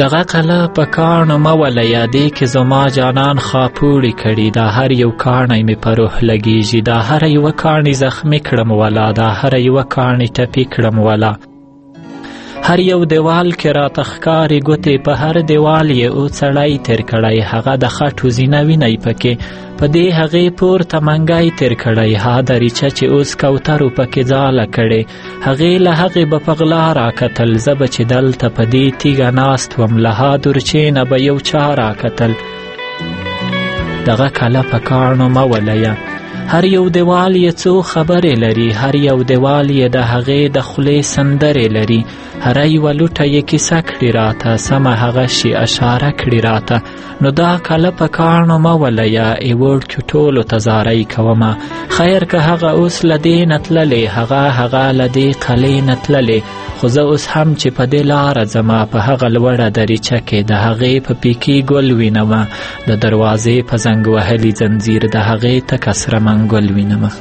دغه قله په کاڼو مه وله یادې کې زما جانان خاپوړې کړي دا هر یو کاڼی مې په روح لګېږي دا هر یوه کاڼي زخمي کړم ولا دا هر یوه کاڼي ټپي کړم ولا هر یو دیوال کې راته ښکاري ګوتې په هر دیوال یې او سړی تیر کړی هغه د خټو زینه وینی پکې په دې هغې پورته منګی تیر کړی ها دریچه چې اوس کوترو پکې ځاله کړې هغې له هغې به په غلا راکتل زه به چې دلته په دې تیږه ناست وم له ها دورچې نه به یو چا راکتل دغه کله په کاڼو مه وليه هر یو دیوال یې څو خبرې لري هر یو دیوال یې د هغې د خولې سندرې لري هره یوه لوټه یې کیسه کړي راته سمه هغه شي اشاره کړي راته نو دا کله په کاڼو مه وليه ای وړکیو ټولو ته زاری کومه خیر که هغه اوس له دې نه تللې هغه هغه له دې قلې نه تللې خو زه اوس هم چې په دې لاره ځمه په هغه لوړه دریچه کې د هغې په پیکي ګل وینمه د دروازې په زنګ وهلي زنځیر د هغې تکه سره منګل وینمه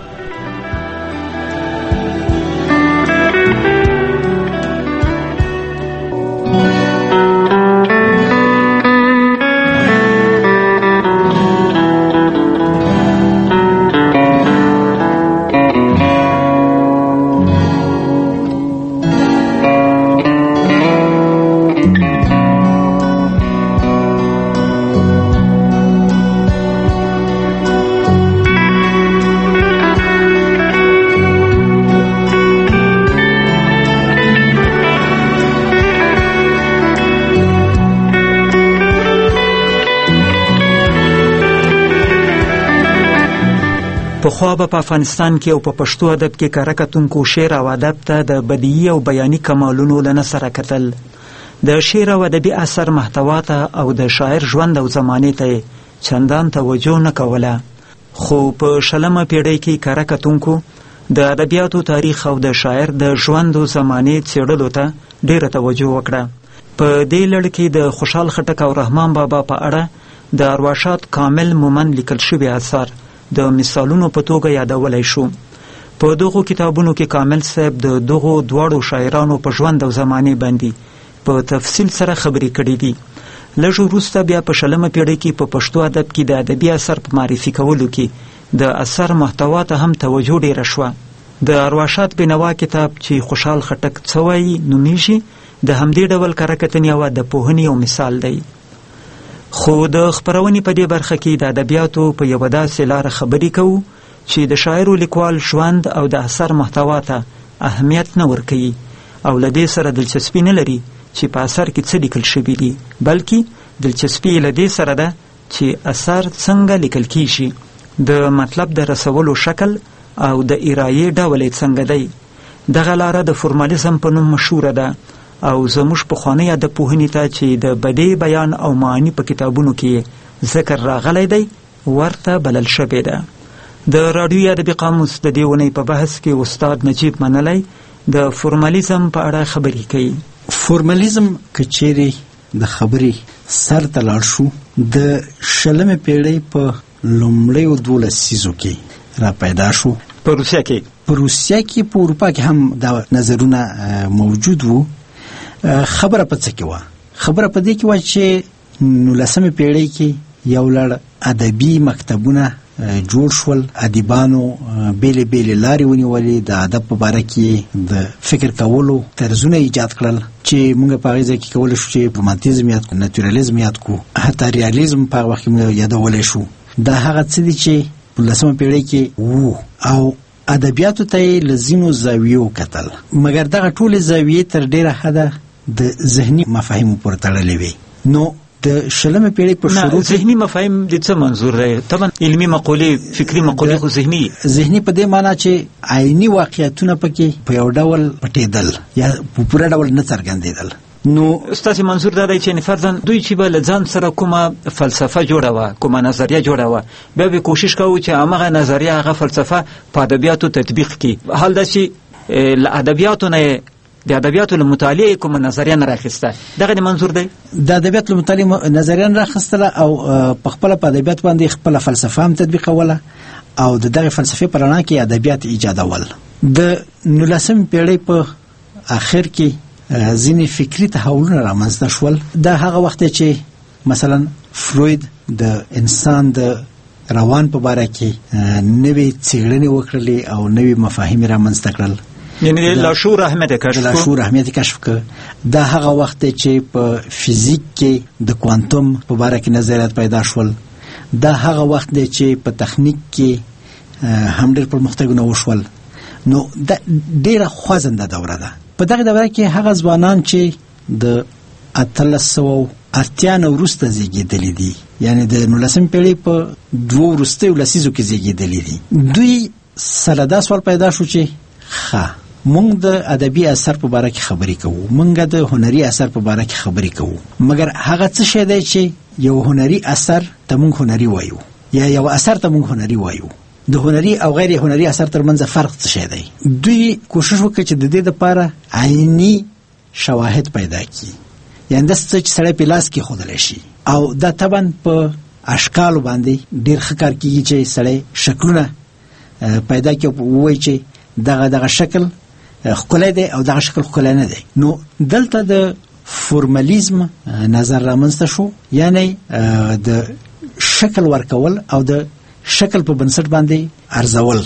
پخوا به په افغانستان کې او په پښتو ادب کې کره کتونکو شعر او ادب ته د بدیعي او بیاني کمالونو له نه سره کتل د شعر او ادبي اثر محتوا ته او د شاعر ژوند او زمانې ته چندان توجه نه کوله خو په شلمه پیړۍ کې کره کتونکو د ادبیاتو تاریخ او د شاعر د ژوند او زمانې څېړلو ته ډېره توجه وکړه په دې لړ کې د خوشحال خټک او رحمان بابا په اړه د ارواښاد کامل مومند لیکل شوي اثر د مثالونو په توګه یادولی شو په دغو کتابونو کې کامل صاحب د دغو دواړو شاعرانو په ژوند او زمانې باندې په تفصیل سره خبرې کړې دي لږ وروسته بیا په شلمه پیړۍ کې په پښتو ادب کې د ادبي اثر په معرفي کولو کې د اثر محتوا ته هم توجه ډېره شوه د ارواښاد بینوا کتاب چې خوشحال خټک څه وایي نومیږي د همدې ډول کره کتنې او د پوهنې یو مثال دی خو د خپرونې په دې برخه کې د ادبیاتو په یوه داسې لاره خبرې کوو چې د شاعر او لیکوال ژوند او د اثر محتوا ته اهمیت نه ورکوي او له دې سره دلچسپي نه لري چې په اثر کې څه لیکل شوي دي بلکې دلچسپي یې له دې سره ده چې اثر څنګه لیکل کیږي د مطلب د رسولو شکل او د ارایې ډول یې څنګه دی دغه لاره د فورمالیزم په نوم مشهوره ده او زموږ پخوانی ادب پوهنې ته چې د بدیع بیان او معانی په کتابونو کې ذکر راغلی دی ورته بلل شوې ده د راډیوي ادبي قاموس د دې اونۍ په بحث کې استاد نجیب منلی د فورمالیزم په اړه خبرې کوي فورمالیزم که چیرې د خبرې سر ته لاړ شو د شلمې پیړۍ په لومړیو دولس لسیزو کې را پیدا شو په روسیه کې په روسیه کې په اروپا کې هم دا نظرونه موجود وو خبره په څه کې وه خبره په دې کې وه چې نولسمې پیړۍ کې یو لړ ادبي مکتبونه جوړ شول ادیبانو بیلې بیلې لارې ونیولې د ادب په باره کې د فکر کولو طرزونه ایجاد کړل چې موږ په هغې ځای کې کولی شو چې رومانتیزم یاد کړو ناتورلیزم یاد کړو حتی ریالیزم په هغه وخت کې موږ یادولی شو دا هغه څه دي چې په لسمه پیړۍ کې وو او ادبیاتو ته یې له ځینو زاویو کتل مګر دغه ټولې زاویې تر ډېره حده د ذهني مفاهیمو پورې تړلې وي نو د شلمې پیړۍ په شروع ذهني مفاهیم د څه منظور دی طبعا علمي مقولې فکري مقولې خو ذهني ذهني په دې معنی چې عیني واقعیتونه پکې په یو ډول پټېدل یا په پوره ډول نه څرګندېدل نو ستاسو منظور دا دی چې فرضاً دوی چې به له ځان سره کومه فلسفه جوړه وه کومه نظریه جوړه وه بیا به کوشش کوو چې همغه نظریه هغه فلسفه په ادبیاتو تطبیق کړي حال دا چې له ادبیاتو نه د ادبیاتو له مطالعې کومه نظریه نه راخیسته دغه د منظور دی د ادبیاتو له مطالعې نظریه نه راخیستله او په خپله په ادبیات باندې خپله فلسفه هم تطبیقوله او د دغې فلسفې په رڼا کې ادبیات ایجادول د نولسمې پیړۍ په آخر کې ځینې فکری تحولونه رامنځته شول. دا هغه وخت چې مثلا فروید د انسان د روان په باره کې نوې څېړنې وکړلې او نوې مفاهیم رامنځته کړل، یعنی لاشعور اهمیت کشف کړ. لاشعور اهمیت کشف کړ. دا هغه وخت چې په فزیک کې د کوانتم په باره کې نظریات پیدا شول. دا هغه وخت دی چې په تخنیک کې هم ډېر پرمختګونه وشول. نو دا ډېره خوځنده دوره ده. په دغه دوره کې هغه ځوانان چې د اتلس سوه اتیا نه وروسته زیږېدلي دي، یعنی د نولسمې پېړۍ په دوو وروستیو لسیزو کې زیږېدلي دي، دوی سره دا سوال پیدا شو چې ښه مونږ د ادبي اثر په باره کې خبرې کوو، مونږ د هنري اثر په باره کې خبرې کوو، مګر هغه څه شی دی چې یو هنري اثر ته مونږ هنري وایو یا یو اثر ته مونږ هنري وایو، د هنري او غیر هنري اثر ترمنځ فرق څه شی دی؟ دوی کوشش وکړي چې د دې لپاره عیني شواهد پیدا کړي، یعنی د څه چې سړی په لاس کې ښودلی شي، او دا طبعا په اشکالو باندې ډېر ښه کار کېږي چې سړی شکلونه پیدا کړي او ووایي چې دغه دغه شکل ښکلی دی او دغه شکل ښکلی نه دی. نو دلته د فورمالیزم نظر رامنځته شو، یعنی د شکل ورکول او د شکل په بنسټ باندې ارزول.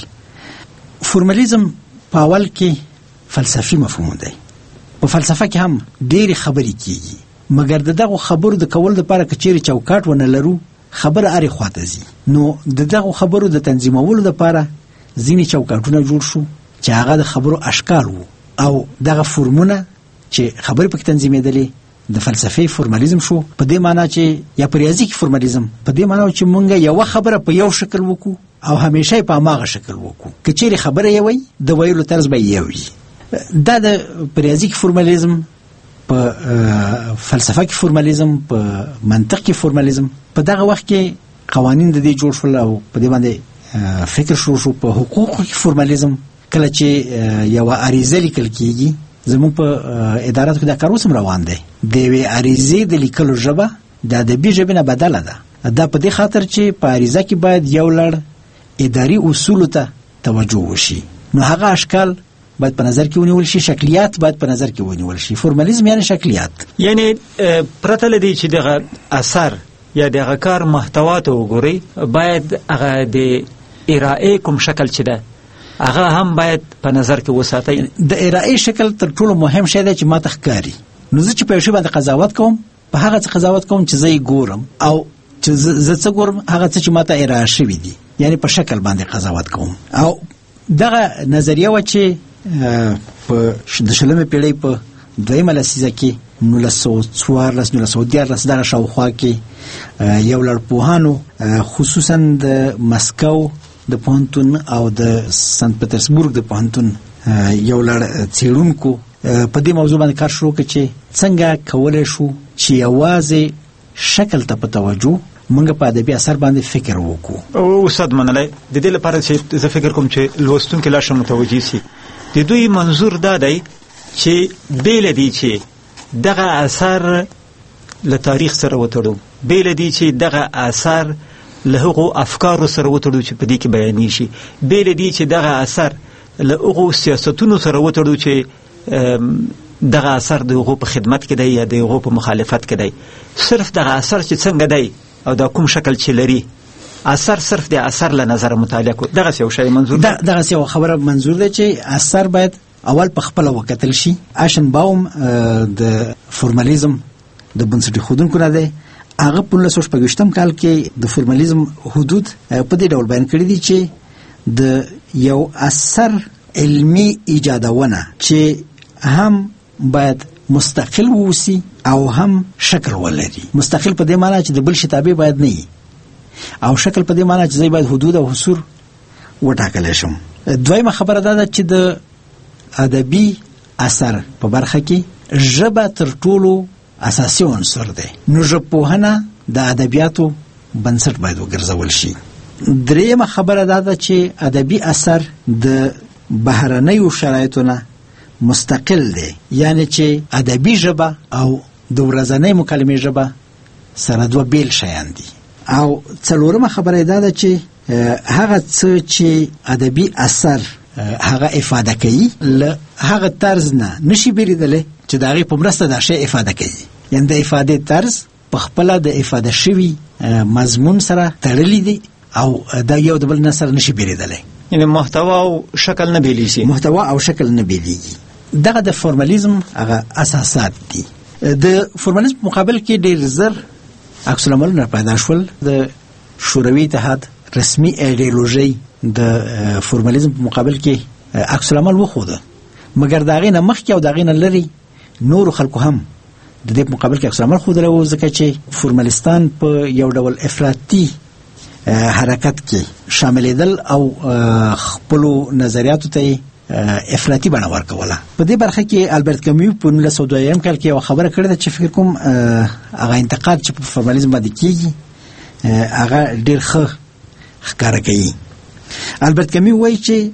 فورمالیزم په اول کې فلسفي مفهوم دی. په فلسفه کې هم ډېرې خبرې کېږي، مګر د دغو خبرو د کولو لپاره که چیرې چوکاټ ونه لرو خبره هرې خواته ځي. نو د دغو خبرو د تنظیمولو لپاره ځینې چوکاټونه جوړ شو چې هغه د خبرو اشکال وو، او دغه فورمونه چې خبرې پکې تنظیمېدلې د فلسفې فورمالیزم شو. په دې معنا چې یا په ریاضي کې فورمالیزم په دې معنا چې مونږ یوه خبره په یو شکل وکړو او همیشه په هماغه شکل وکړو، که چیرې خبره یې وي د ویلو طرز به یې وي. دا د په ریاضي کې فورمالیزم، په فلسفه کې فورمالیزم، په منطق کې فورمالیزم. په دغه وخت کې قوانین د دې جوړ شول او په دې باندې فکر شروع شو. په حقوقو کې فورمالیزم، کله چې یوه عریضه لیکل کېږي، زموږ په اداراتو کې دا کار اوس هم روان دی، د یوې عریضې د لیکلو ژبه د ادبي ژبې نه بدله ده. دا په دې خاطر چې په عریضه کې باید یو لړ اداري اصولو ته توجه وشي، نو هغه اشکال باید په نظر کې ونیول شي، شکلیات باید په نظر کې ونیول شي. فورمالیزم یعنی شکلیات، یعنی پرته له دې چې دغه اثر یا دغه کار محتوا ته وګوري، باید هغه د ارائې کوم شکل چې ده هغه هم باید په نظر کې وساتئ. د ارائې شکل تر ټولو مهم شی دی چې ما ته ښکاري. نو زه چې په یو شي باندې قضاوت کوم، په هغه څه قضاوت کوم چې زه یې ګورم، او چې زه څه ګورم هغه څه چې ما ته ارائه شوي دي، یعنی په شکل باندې قضاوت کوم. او دغه نظریه وه چې په د شلمې پیړۍ په دویمه لسیزه کې نولس سوه څوارلس نولس سوه دیارلس دغه شاوخوا کې یو لړ پوهانو، خصوصا د مسکو د پوهنتون او د سنت پترزبورګ د پوهنتون یو لړ څېړونکو په دې موضوع باندې کار شروع کړ چې څنګه کولی شو چې یوازې شکل ته په توجه موږ په ادبي اثر باندې فکر وکړو. او استاد منلی، د دې لپاره چې زه فکر کوم چې لوستونکي لا ښه متوجه شي، د دوی منظور دا دی چې بېله دي چې دغه اثر له تاریخ سره وتړو، بېله دي چې دغه اثر له هغو افکارو سره وتړو چې په دې کې بیانې شي، بېله دي چې دغه اثر له هغو سیاستونو سره وتړو چې دغه اثر د هغو په خدمت کې دی یا د هغو په مخالفت کې دی. صرف دغه اثر چې څنګه دی او دا کوم شکل چې لري، اثر صرف د اثر له نظره مطالعه کو، دغه یو شی منظور دی. دغه یو خبره منظور ده چې اثر باید اول په خپل وکتل شي. اشنباوم د فورمالیزم د بنسټ خودونکو نه دی. هغه په نولس سوه شپږویشتم کال کې د فورمالیزم حدود په دې ډول بیان کړي دي چې د یو اثر علمي ایجادونه چې هم باید مستقل ووسی او هم شکل ولري. مستقل په دې معنی چې د بل شي تابع باید نه وي، او شکل په دې معنی چې زه باید حدود او حصور وټاکلی شم. دویمه خبره دا ده چې د ادبي اثر په برخه کې ژبه تر ټولو اساسي عنصر دی. نو ژبپوهنه د ادبیاتو بنسټ باید وګرځول شي. دریمه خبره دا ده چې ادبي اثر د بهرنیو شرایطو نه مستقل دی، یعنی چې ادبي ژبه او د ورځنۍ مکالمې ژبه سره دوه بیل شیان دي. او څلورمه خبره دا ده چې هغه څه چې ادبي اثر هغه افاده کوي له هغه طرز نه نشي بیریدلی چې چې د هغې په مرسته دا شی افاده کوي. یعنې د افادې طرز په خپله د افاده شوي مضمون سره تړلی دی او دا یو د بل نه سره نشي بیرېدلی. یعنې محتوا او شکل نه بیلیږي. محتوا او شکل نه بیلیږي. دغه د فورمالیزم هغه اساسات دي. د فورمالیزم په مقابل کې ډېر زر عکس العملونه پیدا شول. د شوروي اتحاد رسمي ایډیالوژي د فورمالیزم په مقابل کې عکس العمل وښوده، مګر د هغې نه مخکې او د هغې نه لرې نورو خلکو هم د دې په مقابل کې عکس العمل ښودلی و، ځکه چې فورمالیستان په یو ډول افراطي حرکت کې شاملېدل او خپلو نظریاتو ته افراطي بڼه ورکوله. په دې برخه کې البرت کمیو په نولس سوه دویم کال کې یوه خبره کړې ده چې فکر کوم هغه انتقاد چې په فورمالیزم باندې کېږي هغه ډېر ښه ښکاره کوي. البرت کمیو وایي چې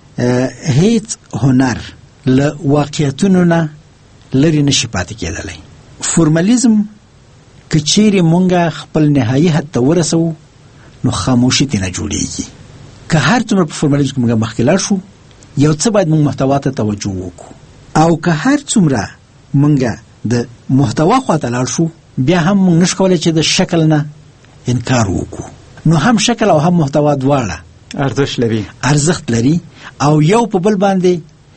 هیڅ هنر له واقعیتونو نه لرې نشي پاتې کېدلی. فورمالیزم که چیرې مونږ خپل نهایي حد ته ورسوو نو خاموشي ترې نه جوړېږي. که هر څومره په فورمالیزم کې مونږ مخکې لاړ شو، یو څه باید مونږ محتوا ته توجه وکړو، او که هر څومره مونږ د محتوا خواته لاړ شو، بیا هم مونږ نشو کولی چې د شکل نه انکار وکړو. نو هم شکل او هم محتوا دواړه ارزښت لري ارزښت لري او یو په بل باندې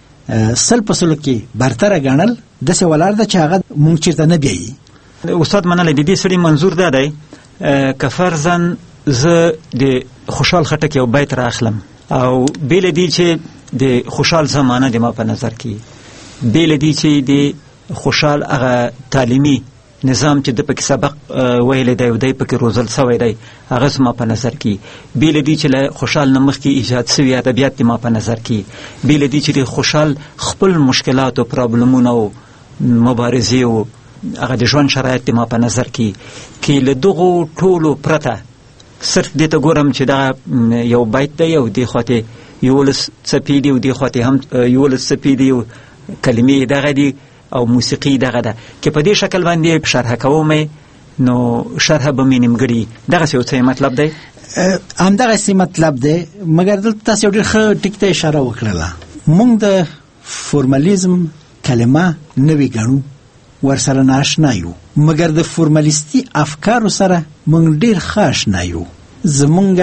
سل په سلو کې برتره ګڼل داسې ولاړ ده چې هغه مونږ چېرته نه بیایي. استاد منلی د دې سړي منظور دا دی که فرضاً زه د خوشحال خټک یو بیت را اخلم او بې له دې چې د خوشحال زمانه د ما په نظر کې، بې له دې چې د خوشحال هغه تعلیمي نظام چې د پکې سبق ویلی دی او دی پکې روزل سوی دی هغه زما په نظر کې، بې له دې چې له خوشحال نه مخکې ایجاد سوي ادبیات د ما په نظر کې، بې له دې چې د خوشحال خپل مشکلات او پرابلمونه او مبارزې او هغه د ژوند شرایط د ما په نظر کې کې له دغو ټولو پرته صرف دې ته ګورم چې دغه یو بیت دی او دې خواته یولس څپې دي او دې خواته هم یولس څپې دي او کلمې دغه دي او موسیقي دغه ده، که په دې شکل باندې شرحه کوم نو شرحه به مې نیمګړي. دغسې یو څه مطلب دی؟ همدغسې مطلب دی، مګر دلته تاسو یو ډېر ښه ټکي ته اشاره وکړله. موږ د فورمالیزم کلمه نوې ګڼو، ورسره نااشنا یو، مګر د فورمالیستي افکارو سره موږ ډېر ښه اشنا یو. زمونږ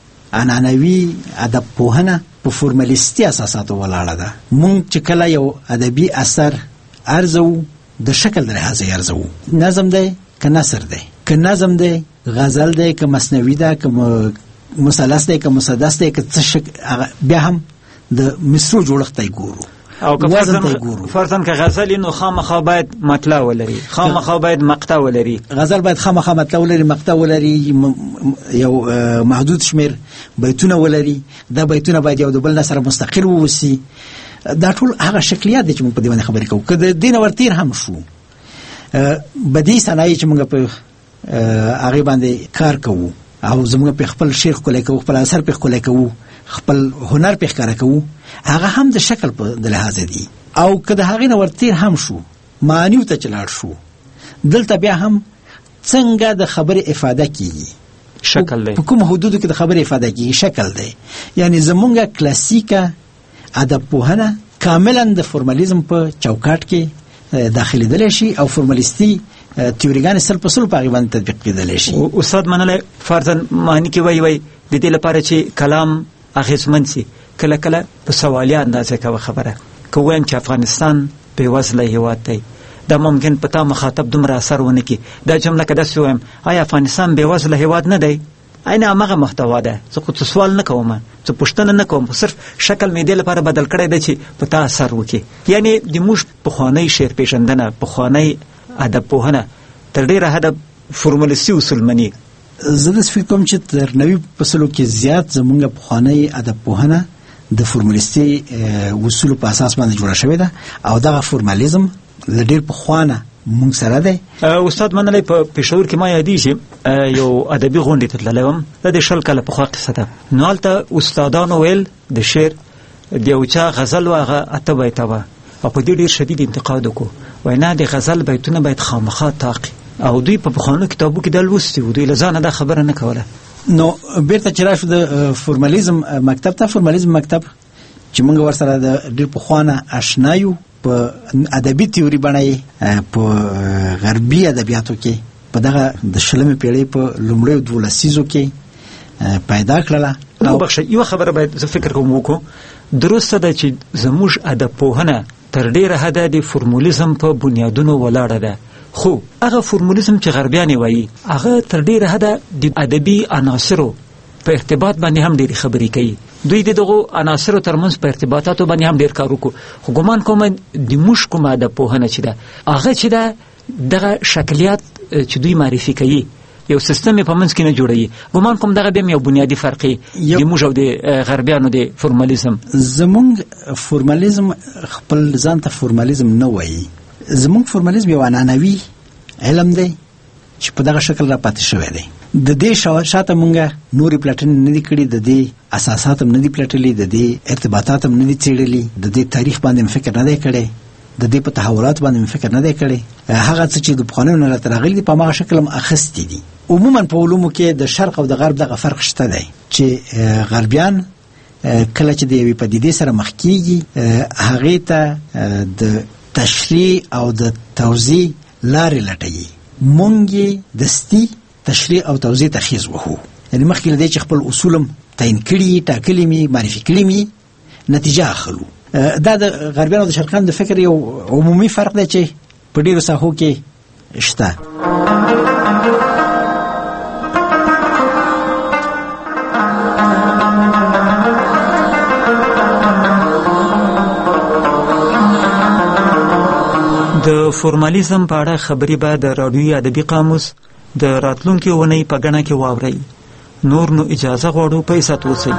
عنعنوي ادب پوهنه په فورمالیستي اساساتو ولاړه ده. موږ چې کله یو ادبي اثر ارزو د شکل در لحاظه ارزو، نظم دی که نثر دی، که نظم دی غزل دی که مثنوي ده که مثلث دی که مسدس دی که څه بیا هم د مصرو جوړښت ته ګورو او که فرضاً فرضاً که غزل نو خامخا باید مطلع ولري، خامخا باید مقطع ولري. غزل باید خامخا مطلع ولري، مقطع ولري، یو محدود شمیر بیتونه ولري. دا بیتونه باید یو د بل نه سره مستقل ووسي. دا ټول هغه شکلیات دي چې موږ په دې باندې خبرې کوو. که د دې نه ورتېر هم شو، بدیعي صنایع چې موږ په هغې باندې کار کوو او زموږ په خپل شعر ښکلی کوو، خپل اثر په ښکلی کوو، خپل هنر په ښکاره کوو، هغه هم د شکل په د لحاظه دي. او که د هغې نه ورتېر هم شو، معانیو ته چې لاړ شو، دلته بیا هم څنګه د خبرې افاده کېږي، شکل دی. په کوم حدودو کې د خبرې افاده کېږي، شکل دی. یعنې زموږ کلاسیکه ادب پوهنه کاملا د فورمالیزم په چوکاټ کې داخلېدلی شي او فورمالیستي تیوریګانې سل په سلو په هغې باندې تطبیق کېدلی شي. استاد منلی فرضاً معنی کې وایي وایي د دې لپاره چې کلام اغېزمن سي کله کله په سوالي اندازه کوه خبره که ووایم چې افغانستان بېوزله هېواد دی، دا ممکن په تا مخاطب دومره اثر ونه کړي. دا جمله که داسې ووایم آیا افغانستان بېوزله هېواد نه دی، عین همغه محتوا ده. زه خو څه سوال نه کوم، څه پوښتنه نه کوم، صرف شکل مې دې لپاره بدل کړی دی چې په تا اثر وکړي. یعنې د موږ پخوانی شعر پېژندنه، پخوانی ادب پوهنه تر ډېره حده فورمالیستي اصول مني. زه داسې فکر کوم چې تر نوي فصلو کې زیات زموږ پخوانی ادب پوهنه د فورمالیستي اصولو په اساس باندې جوړه شوې ده او دغه فورمالیزم له ډېر پخوانه مونږ سره دی. استاد منلی په پېښور کې ما یادېږي یو ادبي غونډې ته تللی وم، دا د شل کاله پخوا قصه ده. نو هلته استادانو ویل د شعر د یو چا غزل و هغه اته بیته وه او په دې ډېر شدید انتقاد وکړو. وایي نه د غزل بیتونه باید خامخا تاقي او دوی په پخوانو کتابو کې دا لوستي وو، دوی له ځانه دا خبره نه کوله. نو بیرته چې راشو د فورمالیزم مکتب ته، فورمالیزم مکتب چې موږ ورسره د ډېر پخوانه اشنا یو په ادبي تیوري باندې په غربي ادبیاتو کې په دغه د شلمې پیړۍ په لومړیو دوه لسیزو کې پیدا کړله. نو بخښه یو خبره باید زه فکر کوم وکړو، درسته ده چې زموږ ادب پوهنه تر ډیره حده د فورمولیزم په بنیادونو ولاړه ده، خو هغه فورمولیزم چې غربیان وایي هغه تر ډیره حده د ادبي عناصرو په ارتباط باندې هم ډېرې خبرې کوي. دوی د دغو عناصرو ترمنځ په ارتباطاتو باندې هم ډېر کار وکړو، خو ګمان کوم د موږ کومه ادب پوهنه چې ده هغه چې ده دغه شکلیات چې دوی معرفي کوي یو سیستم په منځ کې نه جوړوي. ګمان کوم دغه بیا یو بنیادي فرق دی د موږ او د غربیانو د فورمالیزم. زمونږ فورمالیزم خپل ځان ته فورمالیزم نه وایي، زمونږ فورمالیزم یو عنعنوي علم دی چې په دغه شکل را پاتې شوی دی. د دې شاته مونږه نورې پلټنې نه دي کړي، د دې اساسات هم نه دي پلټلي، د دې ارتباطات هم نه دي څېړلي، د دې تاریخ باندې هم فکر نه دی کړی، د دې په تحولات باندې هم فکر نه دی کړی. هغه څه چې د پخوانیو نه راته راغلي دي په هماغه شکل هم اخیستي دي. عموما په علومو کې د شرق او د غرب دغه فرق شته دی چې غربیان کله چې د یوې پدیدې سره مخ کېږي هغې ته د تشریح او د توضیح لارې لټوي، مونږ یې دستي تشریح او توضیح ته خیز وهو، یعنې مخکې له دې چې خپل اصول هم تعین کړي، ټاکلي مي، معرفي کړي مي، نتیجه اخلو. دا د غربیانو او د شرقیانو د فکر یو عمومي فرق دی چې په ډېرو ساحو کې شته. د فورمالیزم په اړه خبرې به د راډیوي ادبي قاموس د راتلونکي اونۍ په ګڼه کې واورئ. نور نو اجازه غواړو په عزت اوسئ.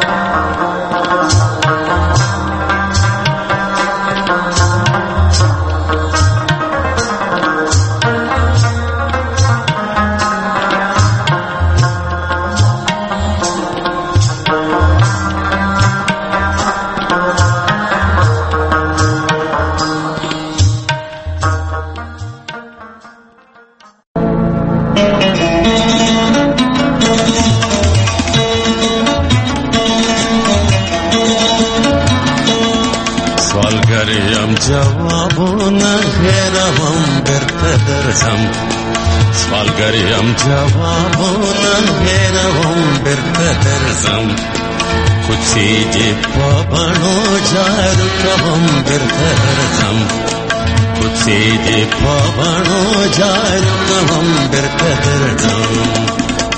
جوابونه هېروم بیرته درځم، سوالګر یم جوابونه هېروم بیرته درځم، کوڅې دې په بڼو جارو کوم بیرته درځم، کوڅې دې په بڼو جارو کوم بیرته درځم.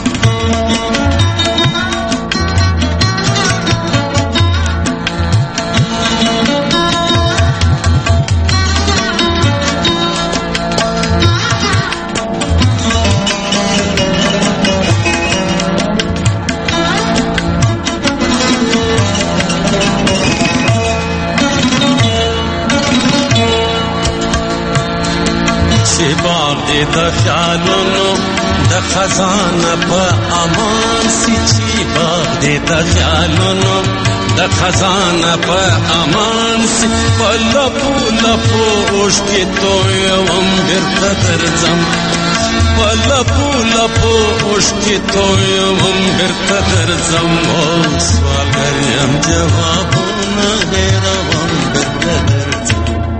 د خیالونو د خزانه په امان سي، چې باغ دې د خیالونو د خزانه په امان سي، په لپو لپو اوښکې تویوم بیرته درځم، په لپو لپو اوښکې تویوم بیرته درځم. او سوالګر یم جوابونه هېروم بیرته درځم.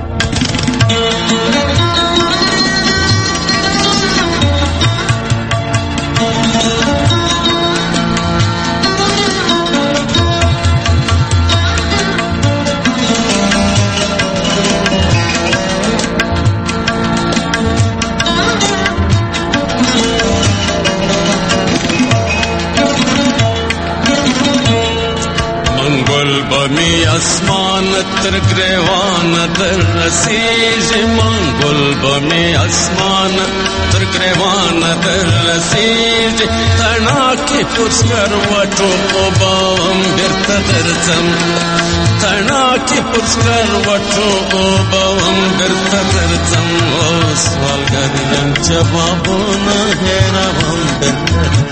بمی اسمان تر گریوان در رسیږي، منګل بمی اسمان تر گریوان در رسیږي، تڼاکې پر سکروټو اوبم بیرته درځم، تڼاکې پر سکروټو اوبم بیرته درځم. او سوالګر یم جوابونه هېروم بیرته درځم.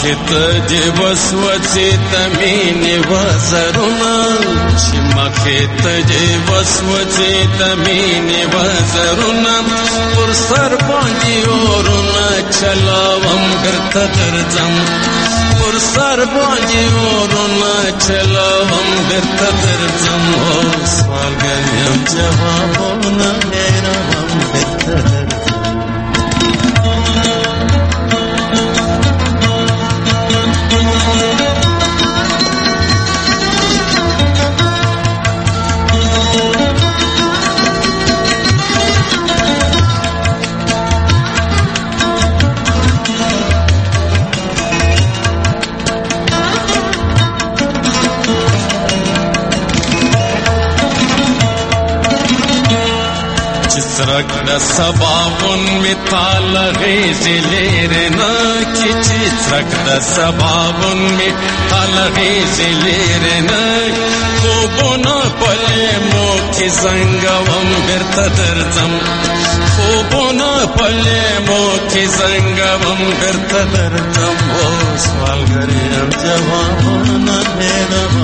مخیت دی وسوسه تمینی وزرونه چې مخیت دی وسوسه تمینی وزرونه پر سر باندې اورونه چلاوم ګرته درځم پر سر باندې اورونه چلاوم ګرته درځم او سوالګر یم جوابونه هېروم ګرته درځم څرک د سباون می تال غیزی لیرنا کی چی څرک د سباون می تال غیزی لیرنا خوبونه پلې مو کی زنګوم بیرته درځم خوبونه پلې مو کی زنګوم بیرته درځم او سوالګر یم جوابونه هېروم